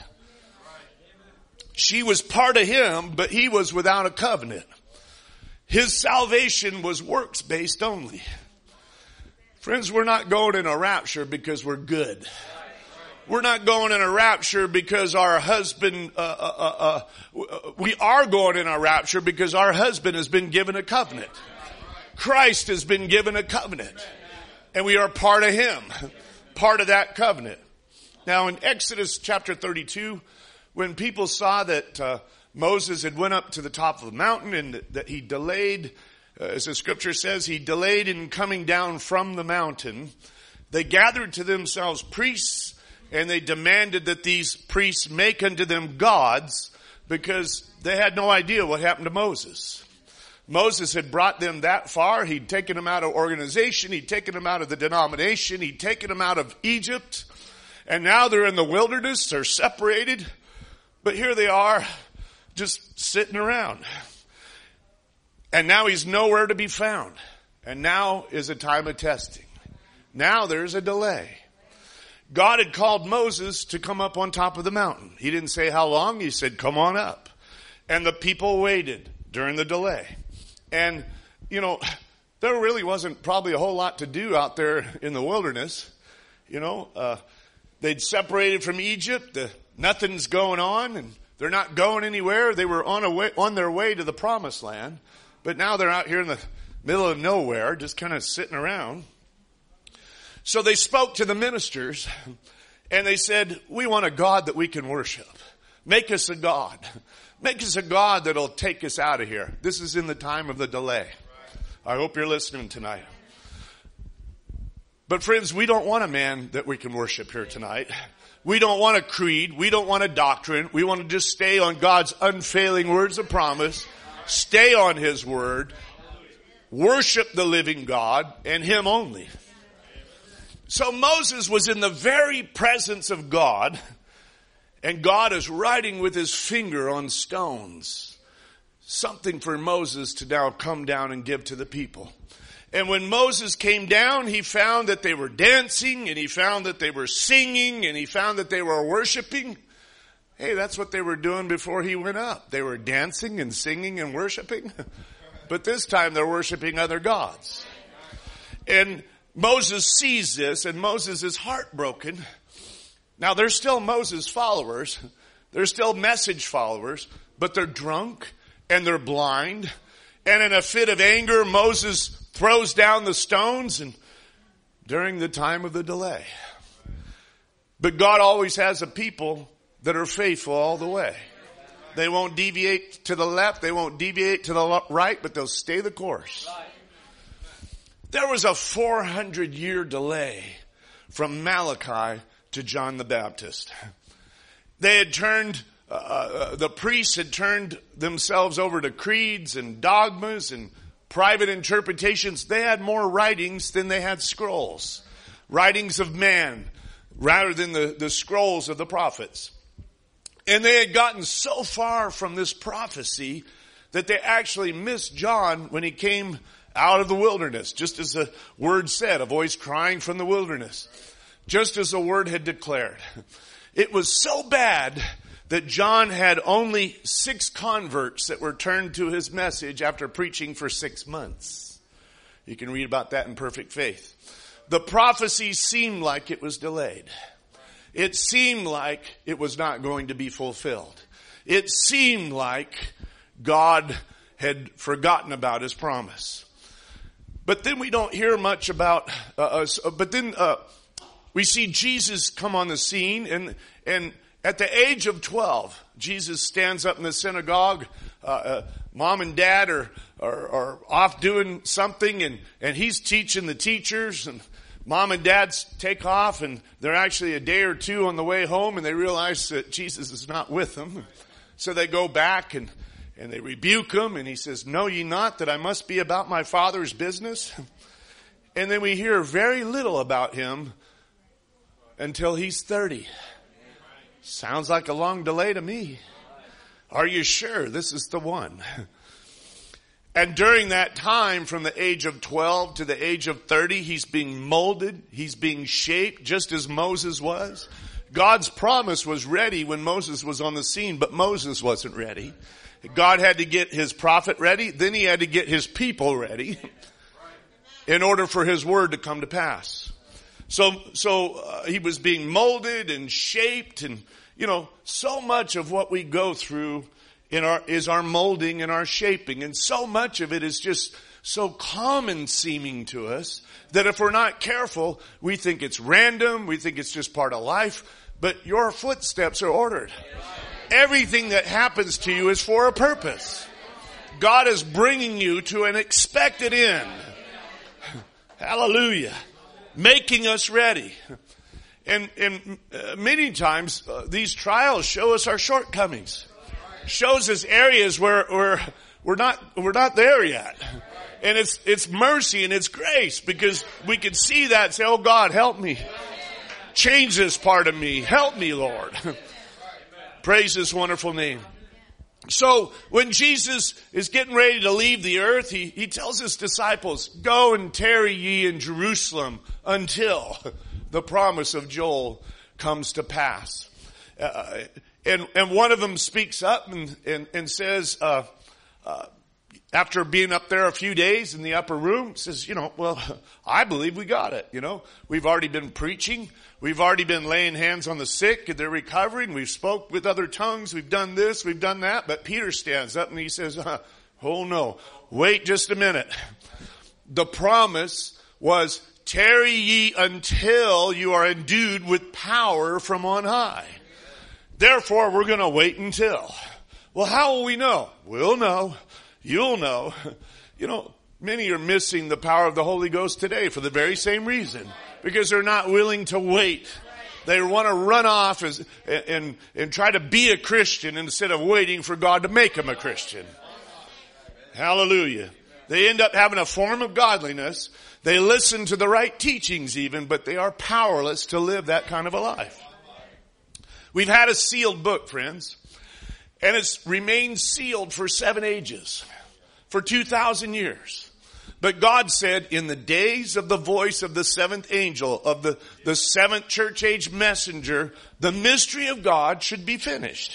She was part of him, but he was without a covenant. His salvation was works-based only. Friends, we're not going in a rapture because we're good. We're not going in a rapture because our husband, uh, uh, uh, we are going in a rapture because our husband has been given a covenant. Christ has been given a covenant. And we are part of him, part of that covenant. Now in Exodus chapter thirty-two, when people saw that uh, Moses had went up to the top of the mountain and that, that he delayed, uh, as the scripture says, he delayed in coming down from the mountain, they gathered to themselves priests, and they demanded that these priests make unto them gods, because they had no idea what happened to Moses. Moses had brought them that far. He'd taken them out of organization. He'd taken them out of the denomination. He'd taken them out of Egypt. And now they're in the wilderness. They're separated. But here they are, just sitting around. And now he's nowhere to be found. And now is a time of testing. Now there's a delay. God had called Moses to come up on top of the mountain. He didn't say how long. He said, come on up. And the people waited during the delay. And, you know, there really wasn't probably a whole lot to do out there in the wilderness. You know, uh, they'd separated from Egypt. The, nothing's going on, and they're not going anywhere. They were on a way, on their way to the promised land. But now they're out here in the middle of nowhere, just kind of sitting around. So they spoke to the ministers, and they said, we want a God that we can worship. Make us a God. Make us a God that'll take us out of here. This is in the time of the delay. I hope you're listening tonight. But friends, we don't want a man that we can worship here tonight. We don't want a creed. We don't want a doctrine. We want to just stay on God's unfailing words of promise. Stay on His word. Worship the living God and Him only. So Moses was in the very presence of God, and God is writing with His finger on stones. Something for Moses to now come down and give to the people. And when Moses came down, he found that they were dancing, and he found that they were singing, and he found that they were worshiping. Hey, that's what they were doing before he went up. They were dancing and singing and worshiping. But this time they're worshiping other gods. And Moses sees this, and Moses is heartbroken. Now, they're still Moses followers. They're still message followers, but they're drunk and they're blind. And in a fit of anger, Moses throws down the stones, and during the time of the delay. But God always has a people that are faithful all the way. They won't deviate to the left. They won't deviate to the right, but they'll stay the course. There was a four hundred year delay from Malachi to John the Baptist. They had turned, uh, the priests had turned themselves over to creeds and dogmas and private interpretations. They had more writings than they had scrolls. Writings of man rather than the, the scrolls of the prophets. And they had gotten so far from this prophecy that they actually missed John when he came out of the wilderness. Just as the word said, a voice crying from the wilderness. Just as the word had declared. It was so bad that John had only six converts that were turned to his message after preaching for six months. You can read about that in Perfect Faith. The prophecy seemed like it was delayed. It seemed like it was not going to be fulfilled. It seemed like God had forgotten about His promise. But then we don't hear much about uh, us. But then uh, we see Jesus come on the scene, and and at the age of twelve, Jesus stands up in the synagogue. Uh, uh, mom and dad are, are are off doing something, and and he's teaching the teachers, and mom and dad take off, and they're actually a day or two on the way home, and they realize that Jesus is not with them. So they go back and, and they rebuke him, and he says, "Know ye not that I must be about my Father's business?" And then we hear very little about him until he's thirty. Sounds like a long delay to me. Are you sure this is the one? And during that time, from the age of twelve to the age of thirty, he's being molded. He's being shaped just as Moses was. God's promise was ready when Moses was on the scene, but Moses wasn't ready. God had to get His prophet ready. Then He had to get His people ready in order for His word to come to pass. So, so uh, he was being molded and shaped, and, you know, so much of what we go through in our, is our molding and our shaping. And so much of it is just so common seeming to us that if we're not careful, we think it's random. We think it's just part of life. But your footsteps are ordered. Everything that happens to you is for a purpose. God is bringing you to an expected end. Hallelujah. Making us ready. And, and uh, many times uh, these trials show us our shortcomings. Shows us areas where, where we're not we're not there yet. And it's it's mercy and it's grace, because we can see that and say, "Oh God, help me. Change this part of me. Help me, Lord." Praise His wonderful name. So when Jesus is getting ready to leave the earth, he, he tells His disciples, "Go and tarry ye in Jerusalem until the promise of Joel comes to pass." Uh, and, and one of them speaks up and, and, and says, uh, uh, after being up there a few days in the upper room, says, you know, "Well, I believe we got it. You know, we've already been preaching. We've already been laying hands on the sick and they're recovering. We've spoke with other tongues. We've done this. We've done that." But Peter stands up and he says, uh, "Oh no, wait just a minute. The promise was, tarry ye until you are endued with power from on high." Therefore, we're going to wait until. Well, how will we know? We'll know. You'll know. You know, many are missing the power of the Holy Ghost today for the very same reason. Because they're not willing to wait. They want to run off as, and, and, and try to be a Christian instead of waiting for God to make them a Christian. Hallelujah. They end up having a form of godliness. They listen to the right teachings even, but they are powerless to live that kind of a life. We've had a sealed book, friends, and it's remained sealed for seven ages, for two thousand years. But God said, in the days of the voice of the seventh angel, of the, the seventh church age messenger, the mystery of God should be finished.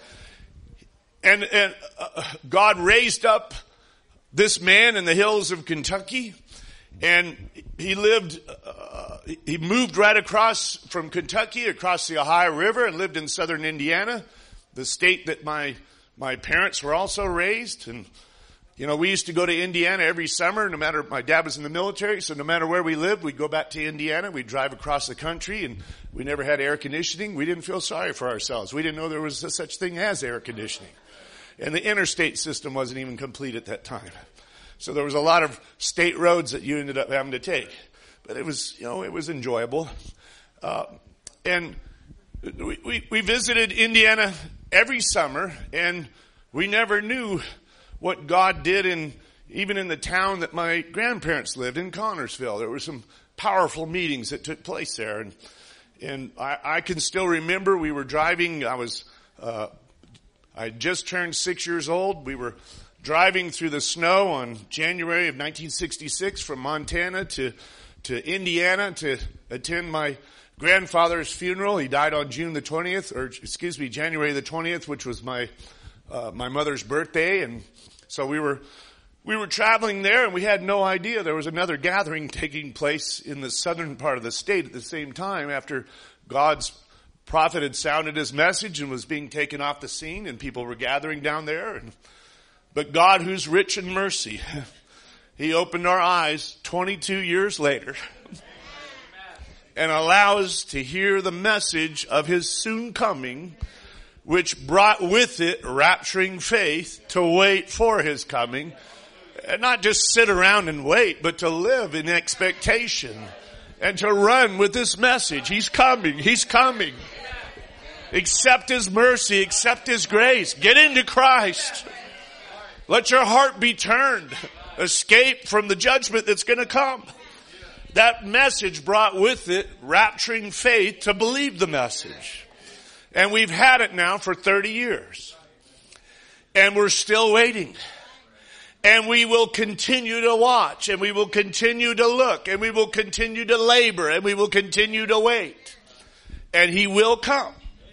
And, and uh, God raised up this man in the hills of Kentucky, and he lived, uh, he moved right across from Kentucky, across the Ohio River, and lived in southern Indiana, the state that my, my parents were also raised. And, you know, we used to go to Indiana every summer, no matter, my dad was in the military, so no matter where we lived, we'd go back to Indiana, we'd drive across the country, and we never had air conditioning. We didn't feel sorry for ourselves. We didn't know there was such thing as air conditioning. And the interstate system wasn't even complete at that time. So there was a lot of state roads that you ended up having to take. But it was, you know, it was enjoyable. Uh, and we, we, we visited Indiana every summer, and we never knew what God did in, even in the town that my grandparents lived in, Connorsville. There were some powerful meetings that took place there. And, and I, I can still remember we were driving, I was, uh, I just turned six years old. We were driving through the snow on January of nineteen sixty-six from Montana to, to Indiana to attend my grandfather's funeral. He died on June the twentieth, or excuse me, January the twentieth, which was my, uh, my mother's birthday. And so we were, we were traveling there, and we had no idea there was another gathering taking place in the southern part of the state at the same time after God's prophet had sounded his message and was being taken off the scene, and people were gathering down there. And But God, who's rich in mercy, he opened our eyes twenty-two years later and allowed us to hear the message of his soon coming, which brought with it rapturing faith to wait for his coming. And not just sit around and wait, but to live in expectation and to run with this message. He's coming. He's coming. Accept his mercy. Accept his grace. Get into Christ. Let your heart be turned. Escape from the judgment that's going to come. That message brought with it rapturing faith to believe the message. And we've had it now for thirty years. And we're still waiting. And we will continue to watch. And we will continue to look. And we will continue to labor. And we will continue to wait. And he will come.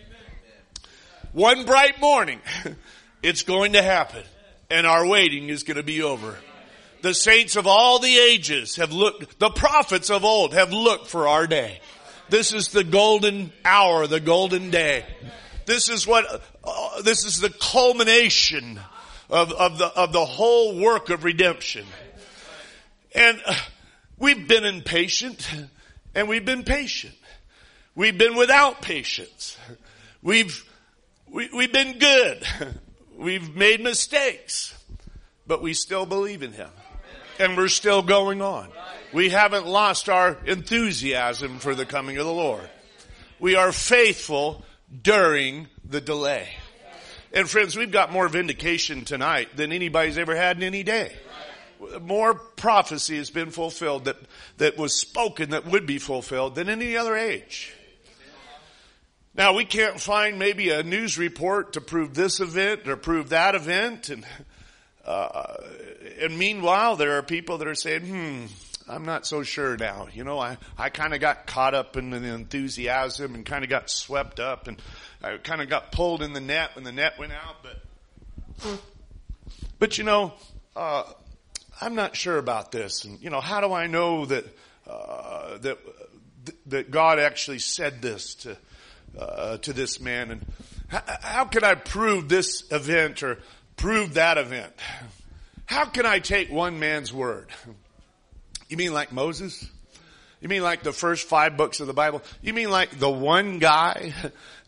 One bright morning, it's going to happen. And our waiting is going to be over. The saints of all the ages have looked, the prophets of old have looked for our day. This is the golden hour, the golden day. This is what, uh, this is the culmination of, of the, of the whole work of redemption. And uh, we've been impatient, and we've been patient. We've been without patience. We've, we, we've been good. We've made mistakes, but we still believe in him. And we're still going on. We haven't lost our enthusiasm for the coming of the Lord. We are faithful during the delay. And friends, we've got more vindication tonight than anybody's ever had in any day. More prophecy has been fulfilled that, that was spoken that would be fulfilled than any other age. Now, we can't find maybe a news report to prove this event or prove that event. And, uh, and meanwhile, there are people that are saying, hmm, I'm not so sure now. You know, I, I kind of got caught up in the enthusiasm and kind of got swept up, and I kind of got pulled in the net when the net went out. But, but you know, uh, I'm not sure about this. And, you know, how do I know that, uh, that, that God actually said this to Uh, to this man? And how, how can I prove this event or prove that event? How can I take one man's word? You mean like Moses? You mean like the first five books of the Bible? You mean like the one guy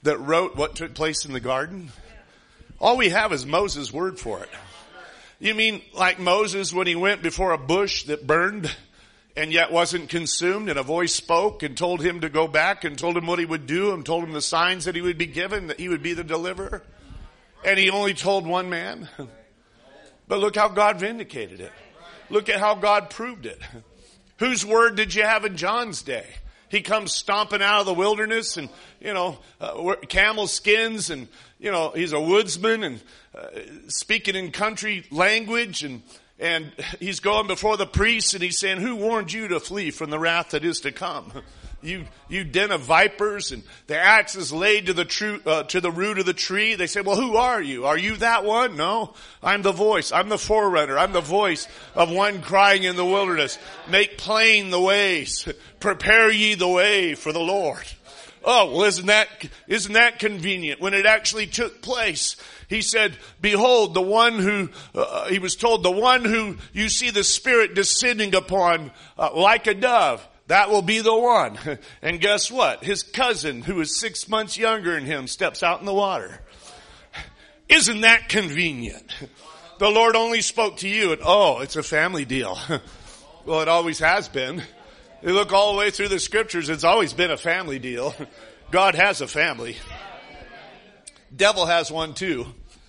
that wrote what took place in the garden? All we have is Moses' word for it. You mean like Moses when he went before a bush that burned and yet wasn't consumed, and a voice spoke and told him to go back and told him what he would do and told him the signs that he would be given, that he would be the deliverer? And he only told one man. But look how God vindicated it. Look at how God proved it. Whose word did you have in John's day? He comes stomping out of the wilderness and, you know, uh, camel skins, and, you know, he's a woodsman and uh, speaking in country language, and And he's going before the priests and he's saying, who warned you to flee from the wrath that is to come? You, you den of vipers, and the axe is laid to the true, uh, to the root of the tree. They say, well, who are you? Are you that one? No, I'm the voice. I'm the forerunner. I'm the voice of one crying in the wilderness. Make plain the ways. Prepare ye the way for the Lord. Oh, well, isn't that, isn't that convenient? When it actually took place, he said, behold, the one who, uh, he was told, the one who you see the Spirit descending upon uh, like a dove, that will be the one. And guess what? His cousin, who is six months younger than him, steps out in the water. Isn't that convenient? The Lord only spoke to you, and oh, it's a family deal. Well, it always has been. You look all the way through the scriptures, it's always been a family deal. God has a family. Devil has one too.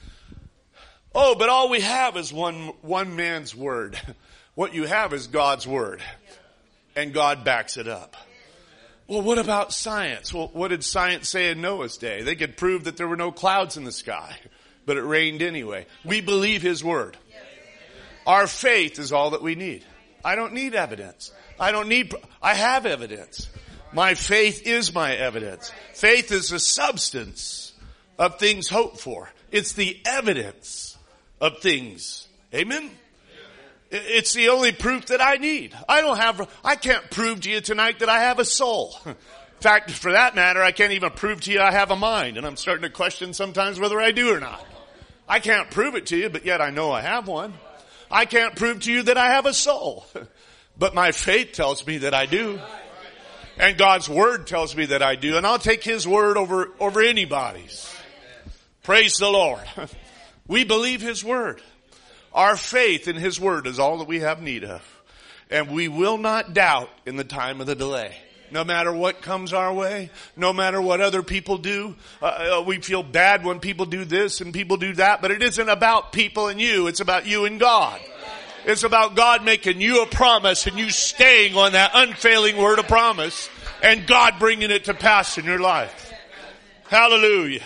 Oh, but all we have is one, one man's word. What you have is God's word. And God backs it up. Well, what about science? Well, what did science say in Noah's day? They could prove that there were no clouds in the sky, but it rained anyway. We believe his word. Our faith is all that we need. I don't need evidence. I don't need, I have evidence. My faith is my evidence. Faith is the substance of things hoped for. It's the evidence of things. Amen? It's the only proof that I need. I don't have, I can't prove to you tonight that I have a soul. In fact, for that matter, I can't even prove to you I have a mind. And I'm starting to question sometimes whether I do or not. I can't prove it to you, but yet I know I have one. I can't prove to you that I have a soul. But my faith tells me that I do. And God's word tells me that I do. And I'll take his word over, over anybody's. Praise the Lord. We believe his word. Our faith in his word is all that we have need of. And we will not doubt in the time of the delay. No matter what comes our way, no matter what other people do, uh, we feel bad when people do this and people do that, but it isn't about people and you. It's about you and God. It's about God making you a promise and you staying on that unfailing word of promise and God bringing it to pass in your life. Hallelujah.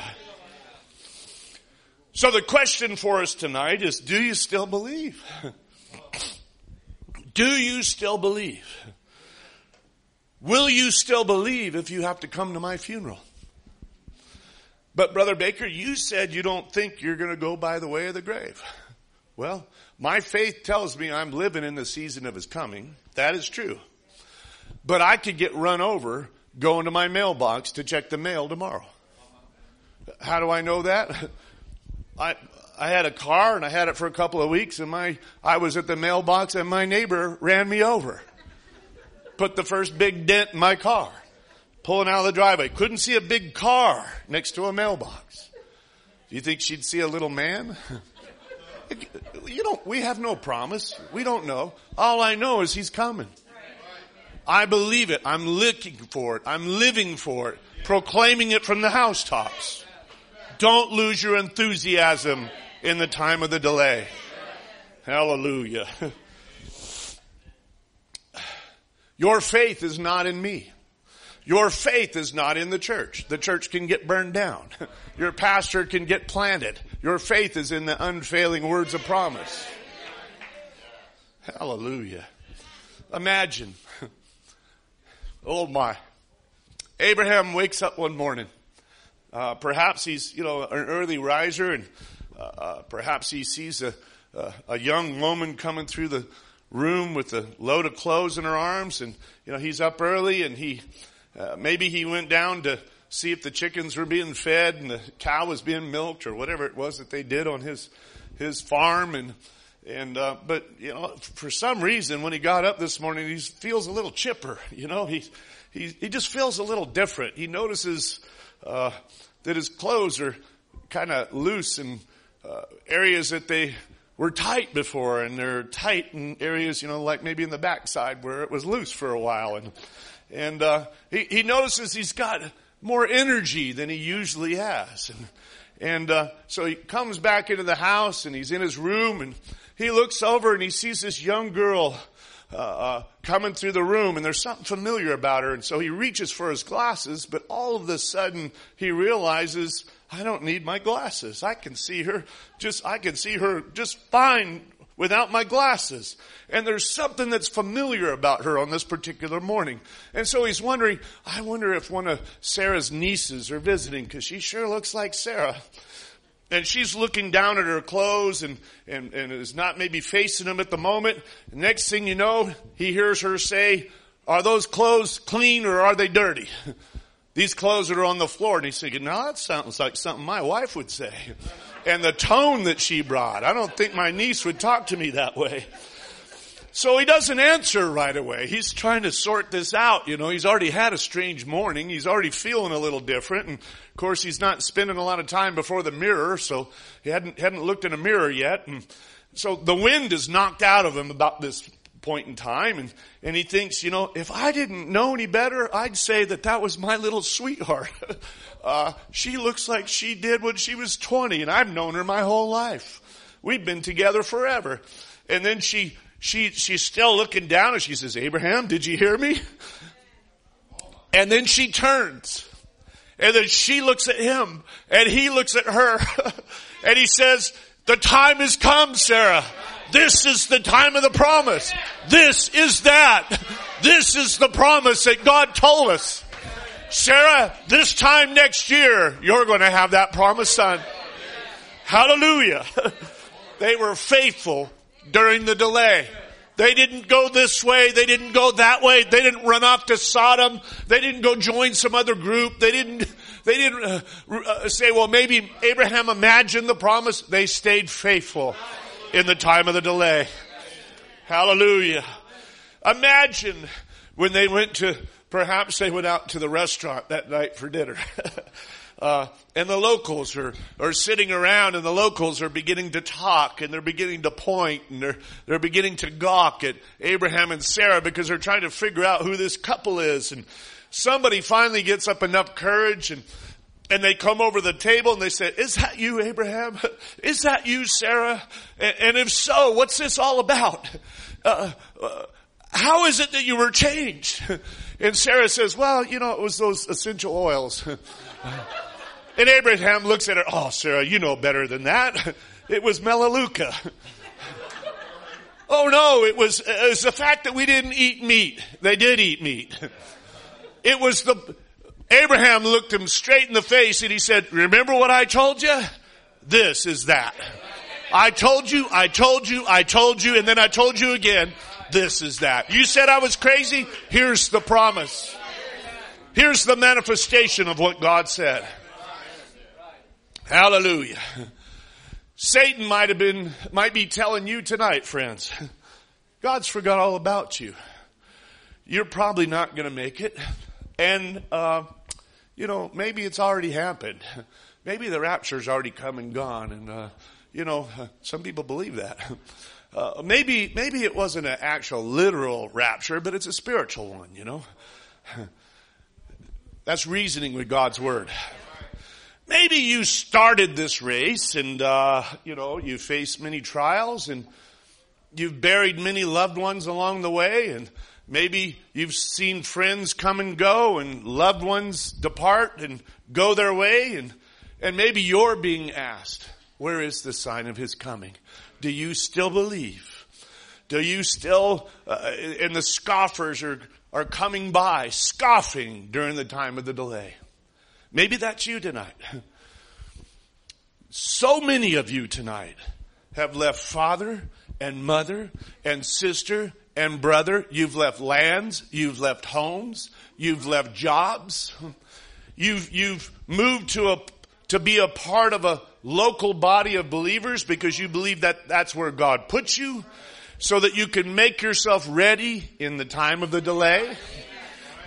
So the question for us tonight is, do you still believe? Do you still believe? Will you still believe if you have to come to my funeral? But Brother Baker, you said you don't think you're going to go by the way of the grave. Well, my faith tells me I'm living in the season of his coming. That is true. But I could get run over going to my mailbox to check the mail tomorrow. How do I know that? I I had a car and I had it for a couple of weeks, and my I was at the mailbox and my neighbor ran me over. Put the first big dent in my car. Pulling out of the driveway. Couldn't see a big car next to a mailbox. Do you think she'd see a little man? You don't, we have no promise. We don't know. All I know is he's coming. I believe it. I'm looking for it. I'm living for it. Proclaiming it from the housetops. Don't lose your enthusiasm in the time of the delay. Hallelujah. Your faith is not in me. Your faith is not in the church. The church can get burned down. Your pastor can get planted. Your faith is in the unfailing words of promise. Hallelujah. Imagine. Oh my. Abraham wakes up one morning. Uh, perhaps he's, you know, an early riser, and uh, uh, perhaps he sees a, uh, a young woman coming through the room with a load of clothes in her arms, and, you know, he's up early, and he, uh, maybe he went down to see if the chickens were being fed and the cow was being milked or whatever it was that they did on his, his farm. And, and, uh, but, you know, for some reason when he got up this morning, he feels a little chipper, you know, he, he, he just feels a little different. He notices, uh, that his clothes are kind of loose in uh, areas that they were tight before, and they're tight in areas, you know, like maybe in the backside where it was loose for a while. And and uh, he, he notices he's got more energy than he usually has. And, and uh, so he comes back into the house, and he's in his room, and he looks over and he sees this young girl uh, uh, coming through the room, and there's something familiar about her. And so he reaches for his glasses, but all of a sudden he realizes, I don't need my glasses. I can see her just, I can see her just fine without my glasses. And there's something that's familiar about her on this particular morning. And so he's wondering, I wonder if one of Sarah's nieces are visiting, because she sure looks like Sarah. And she's looking down at her clothes and, and, and is not maybe facing him at the moment. Next thing you know, he hears her say, are those clothes clean or are they dirty? These clothes that are on the floor. And he's thinking, no, that sounds like something my wife would say. And the tone that she brought, I don't think my niece would talk to me that way. So he doesn't answer right away. He's trying to sort this out. You know, he's already had a strange morning. He's already feeling a little different. And of course, he's not spending a lot of time before the mirror. So he hadn't, hadn't looked in a mirror yet. And so the wind is knocked out of him about this point in time. And, and he thinks, you know, if I didn't know any better, I'd say that that was my little sweetheart. uh, she looks like she did when she was twenty, and I've known her my whole life. We've been together forever. And then she, she, she's still looking down, and she says, Abraham, did you hear me? And then she turns, and then she looks at him, and he looks at her, and he says, the time has come, Sarah. This is the time of the promise. This is that. This is the promise that God told us. Sarah, this time next year, you're going to have that promised son. Hallelujah. They were faithful during the delay. They didn't go this way. They didn't go that way. They didn't run off to Sodom. They didn't go join some other group. They didn't, they didn't uh, uh, say, well, maybe Abraham imagined the promise. They stayed faithful in the time of the delay. Hallelujah. Imagine when they went to, perhaps they went out to the restaurant that night for dinner. Uh, and the locals are, are sitting around, and the locals are beginning to talk, and they're beginning to point, and they're, they're beginning to gawk at Abraham and Sarah because they're trying to figure out who this couple is. And somebody finally gets up enough courage, and, and they come over the table and they say, is that you, Abraham? Is that you, Sarah? And, and if so, what's this all about? Uh, uh, how is it that you were changed? And Sarah says, well, you know, it was those essential oils. And Abraham looks at her, oh, Sarah, you know better than that. It was Melaleuca. Oh, no, it was, it was the fact that we didn't eat meat. They did eat meat. It was the, Abraham looked him straight in the face and he said, remember what I told you? This is that. I told you, I told you, I told you, and then I told you again, this is that. You said I was crazy? Here's the promise. Here's the manifestation of what God said. Hallelujah. Satan might have been, might be telling you tonight, friends, God's forgot all about you. You're probably not going to make it. And, uh, you know, maybe it's already happened. Maybe the rapture's already come and gone. And, uh, you know, some people believe that. Uh, maybe, maybe it wasn't an actual literal rapture, but it's a spiritual one, you know. That's reasoning with God's word. Maybe you started this race and, uh, you know, you faced many trials and you've buried many loved ones along the way, and maybe you've seen friends come and go and loved ones depart and go their way, and, and maybe you're being asked, where is the sign of his coming? Do you still believe? Do you still, uh, and the scoffers are, are coming by, scoffing during the time of the delay. Maybe that's you tonight. So many of you tonight have left father and mother and sister and brother. You've left lands. You've left homes. You've left jobs. You've, you've moved to a, to be a part of a local body of believers because you believe that that's where God puts you, so that you can make yourself ready in the time of the delay.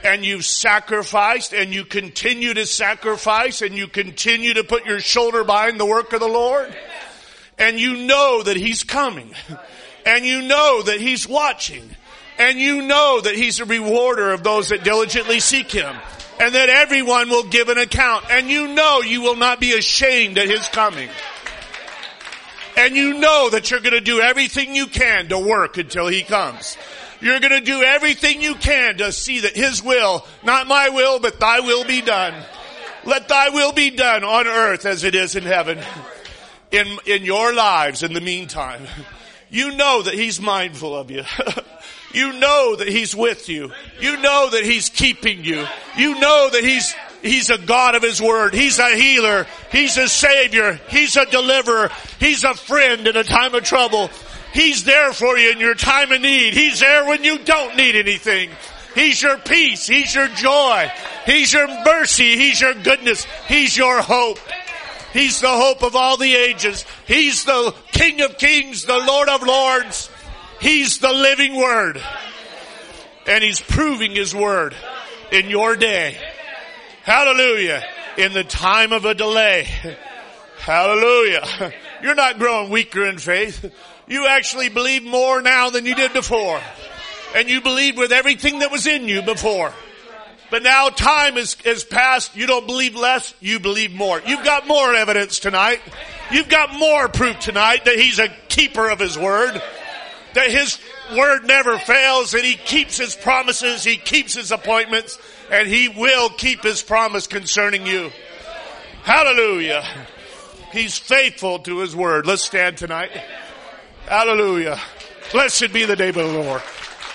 and you've sacrificed and you continue to sacrifice and you continue to put your shoulder behind the work of the Lord, and you know that He's coming, and you know that He's watching, and you know that He's a rewarder of those that diligently seek Him, and that everyone will give an account, and you know you will not be ashamed at His coming. And you know that you're going to do everything you can to work until He comes. You're going to do everything you can to see that His will, not my will, but Thy will be done. Let Thy will be done on earth as it is in heaven. In, in your lives in the meantime. You know that He's mindful of you. You know that He's with you. You know that He's keeping you. You know that He's He's a God of His word. He's a healer. He's a savior. He's a deliverer. He's a friend in a time of trouble. He's there for you in your time of need. He's there when you don't need anything. He's your peace. He's your joy. He's your mercy. He's your goodness. He's your hope. He's the hope of all the ages. He's the King of kings, the Lord of lords. He's the living word. And He's proving His word in your day. Hallelujah. In the time of a delay. Hallelujah. You're not growing weaker in faith. You actually believe more now than you did before. And you believed with everything that was in you before. But now time is, is passed. You don't believe less. You believe more. You've got more evidence tonight. You've got more proof tonight that He's a keeper of His word. That His word never fails. That He keeps His promises. He keeps His appointments. And He will keep His promise concerning you. Hallelujah. He's faithful to His word. Let's stand tonight. Hallelujah. Blessed be the name of the Lord.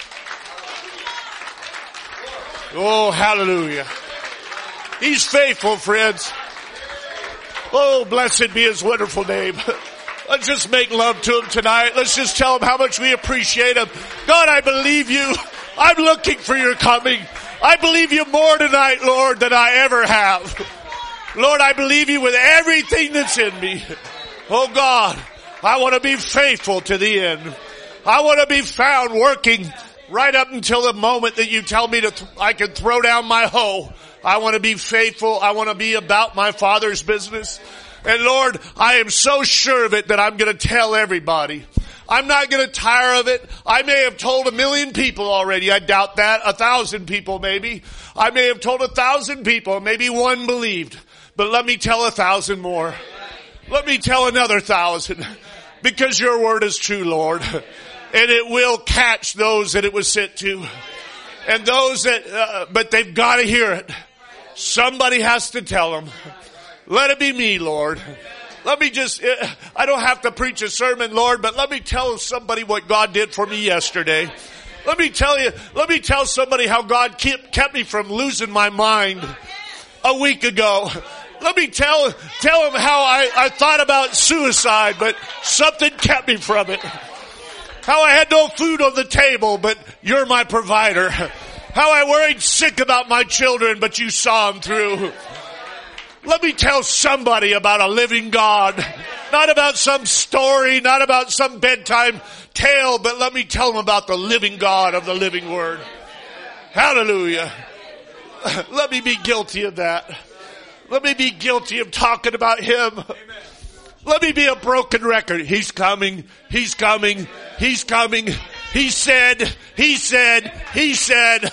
Oh, hallelujah. He's faithful, friends. Oh, blessed be His wonderful name. Let's just make love to Him tonight. Let's just tell Him how much we appreciate Him. God, I believe You. I'm looking for Your coming. I believe You more tonight, Lord, than I ever have. Lord, I believe You with everything that's in me. Oh, God, I want to be faithful to the end. I want to be found working right up until the moment that You tell me to, th- I can throw down my hoe. I want to be faithful. I want to be about my Father's business. And Lord, I am so sure of it that I'm going to tell everybody. I'm not going to tire of it. I may have told a million people already. I doubt that. A thousand people maybe. I may have told a thousand people. Maybe one believed. But let me tell a thousand more. Let me tell another thousand. Because Your word is true, Lord. And it will catch those that it was sent to. And those that, uh, but they've got to hear it. Somebody has to tell them. Let it be me, Lord. Let me just, I don't have to preach a sermon, Lord, but let me tell somebody what God did for me yesterday. Let me tell you, let me tell somebody how God kept, kept me from losing my mind a week ago. Let me tell, tell them how I, I thought about suicide, but something kept me from it. How I had no food on the table, but You're my provider. How I worried sick about my children, but You saw them through. Let me tell somebody about a living God. Not about some story, not about some bedtime tale, but let me tell them about the living God of the living word. Hallelujah. Let me be guilty of that. Let me be guilty of talking about Him. Let me be a broken record. He's coming. He's coming. He's coming. He said, He said, He said.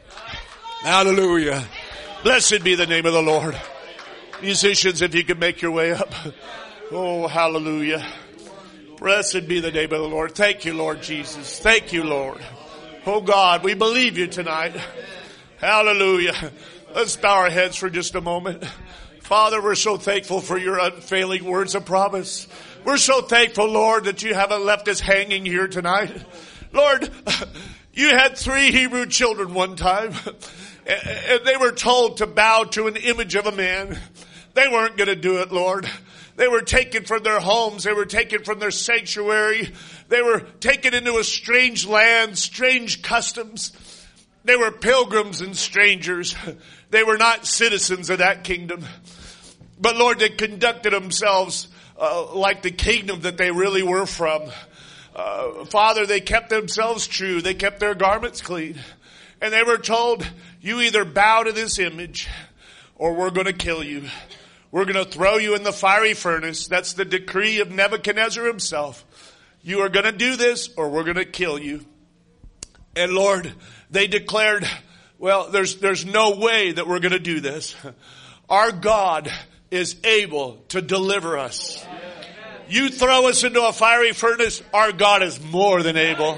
Hallelujah. Blessed be the name of the Lord. Musicians, if you could make your way up. Oh, hallelujah. Blessed be the name of the Lord. Thank You, Lord Jesus. Thank You, Lord. Oh God, we believe You tonight. Hallelujah. Let's bow our heads for just a moment. Father, we're so thankful for Your unfailing words of promise. We're so thankful, Lord, that You haven't left us hanging here tonight. Lord, You had three Hebrew children one time, and they were told to bow to an image of a man. They weren't going to do it, Lord. They were taken from their homes. They were taken from their sanctuary. They were taken into a strange land, strange customs. They were pilgrims and strangers. They were not citizens of that kingdom. But Lord, they conducted themselves uh, like the kingdom that they really were from. Uh, Father, they kept themselves true. They kept their garments clean. And they were told, you either bow to this image or we're going to kill you. We're going to throw you in the fiery furnace. That's the decree of Nebuchadnezzar himself. You are going to do this or we're going to kill you. And Lord, they declared, well, there's, there's no way that we're going to do this. Our God is able to deliver us. You throw us into a fiery furnace, our God is more than able.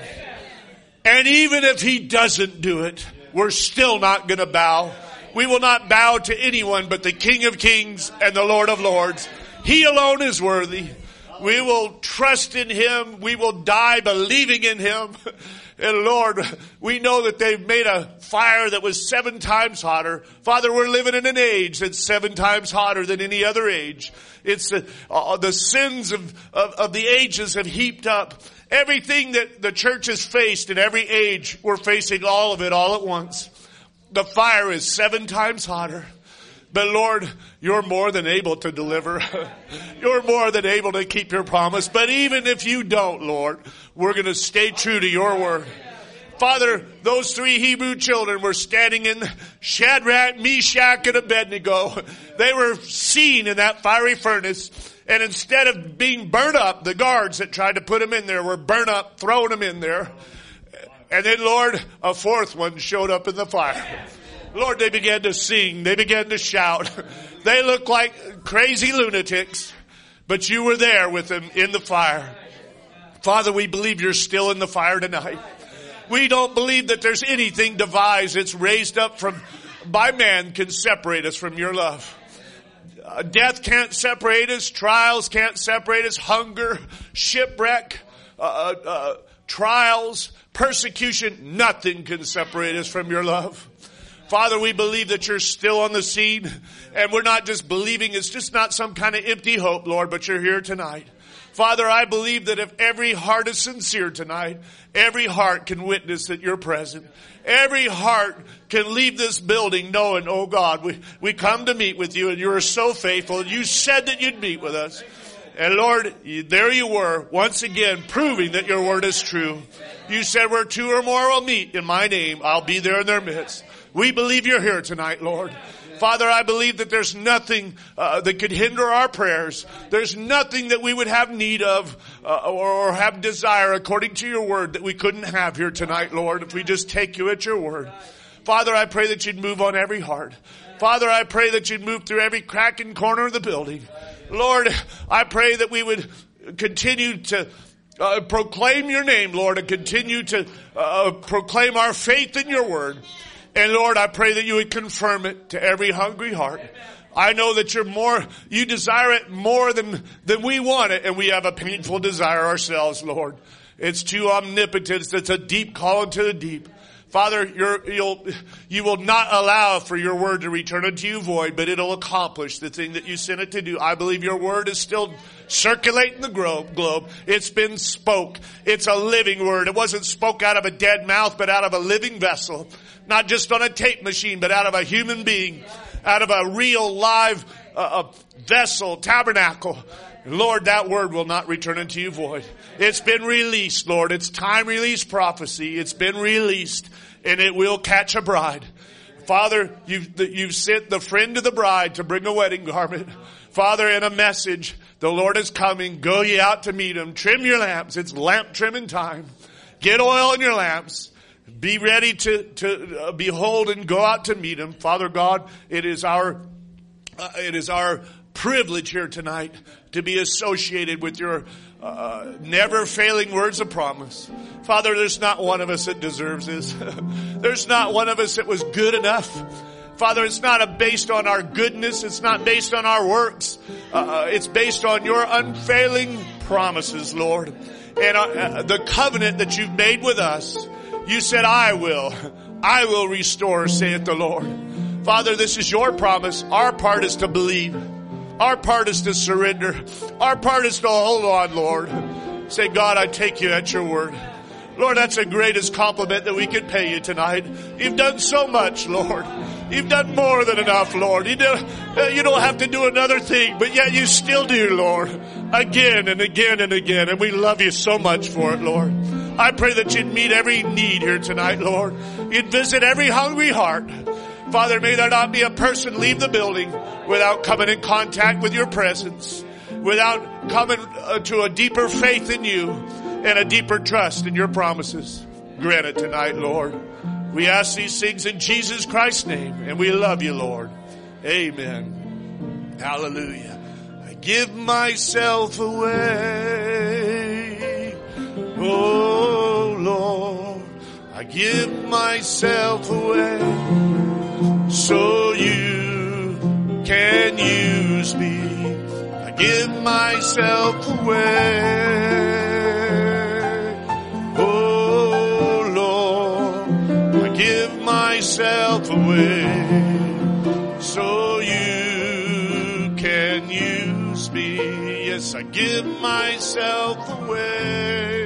And even if he doesn't do it, we're still not going to bow. We will not bow to anyone but the King of Kings and the Lord of Lords. He alone is worthy. We will trust in him. We will die believing in him. And Lord, we know that they've made a fire that was seven times hotter. Father, we're living in an age that's seven times hotter than any other age. It's uh, uh, the sins of, of, of the ages have heaped up. Everything that the church has faced in every age, we're facing all of it all at once. The fire is seven times hotter. But Lord, you're more than able to deliver. You're more than able to keep your promise. But even if you don't, Lord, we're going to stay true to your word. Father, those three Hebrew children were standing in Shadrach, Meshach, and Abednego. They were seen in that fiery furnace. And instead of being burnt up, the guards that tried to put them in there were burnt up, throwing them in there. And then, Lord, a fourth one showed up in the fire. Lord, they began to sing. They began to shout. They looked like crazy lunatics, but you were there with them in the fire. Father, we believe you're still in the fire tonight. We don't believe that there's anything devised that's raised up from by man can separate us from your love. Uh, death can't separate us. Trials can't separate us. Hunger, shipwreck, uh, uh, trials, persecution, nothing can separate us from your love. Father, we believe that you're still on the scene, and we're not just believing. It's just not some kind of empty hope, Lord, but you're here tonight. Father, I believe that if every heart is sincere tonight, every heart can witness that you're present. Every heart can leave this building knowing, oh God, we, we come to meet with you, and you are so faithful. You said that you'd meet with us. And Lord, there you were, once again, proving that your word is true. You said where two or more will meet in my name, I'll be there in their midst. We believe you're here tonight, Lord. Father, I believe that there's nothing uh, that could hinder our prayers. There's nothing that we would have need of uh, or, or have desire according to your word that we couldn't have here tonight, Lord, if we just take you at your word. Father, I pray that you'd move on every heart. Father, I pray that you'd move through every crack and corner of the building. Lord, I pray that we would continue to uh, proclaim your name, Lord, and continue to uh, proclaim our faith in your word. And Lord, I pray that you would confirm it to every hungry heart. I know that you're more, you desire it more than, than we want it, and we have a painful desire ourselves, Lord. It's too omnipotent. It's a deep call into the deep. Father, you're, you'll, you will not allow for your word to return unto you void, but it'll accomplish the thing that you sent it to do. I believe your word is still circulating the globe. It's been spoke. It's a living word. It wasn't spoke out of a dead mouth, but out of a living vessel. Not just on a tape machine, but out of a human being, out of a real live uh, vessel, tabernacle. Lord, that word will not return unto you void. It's been released, Lord. It's time release prophecy. It's been released, and it will catch a bride. Father, you've, you've sent the friend of the bride to bring a wedding garment. Father, in a message, the Lord is coming. Go ye out to meet him. Trim your lamps. It's lamp trimming time. Get oil in your lamps. Be ready to, to uh, behold and go out to meet him. Father God, it is our, uh, it is our privilege here tonight to be associated with your uh, never failing words of promise. Father, there's not one of us that deserves this. There's not one of us that was good enough. Father, it's not a, based on our goodness. It's not based on our works. Uh, it's based on your unfailing promises, Lord. And uh, the covenant that you've made with us. You said, I will. I will restore, saith the Lord. Father, this is your promise. Our part is to believe. Our part is to surrender. Our part is to hold on, Lord. Say, God, I take you at your word. Lord, that's the greatest compliment that we can pay you tonight. You've done so much, Lord. You've done more than enough, Lord. You, do, you don't have to do another thing, but yet you still do, Lord. Again and again and again. And we love you so much for it, Lord. I pray that you'd meet every need here tonight, Lord. you'd visit every hungry heart. Father, may there not be a person leave the building without coming in contact with your presence, without coming uh, to a deeper faith in you and a deeper trust in your promises. Grant it tonight, Lord. We ask these things in Jesus Christ's name, and we love you, Lord. Amen. Hallelujah. I give myself away. Oh, Lord, I give myself away so you can use me. I give myself away. Oh, Lord, I give myself away so you can use me. Yes, I give myself away.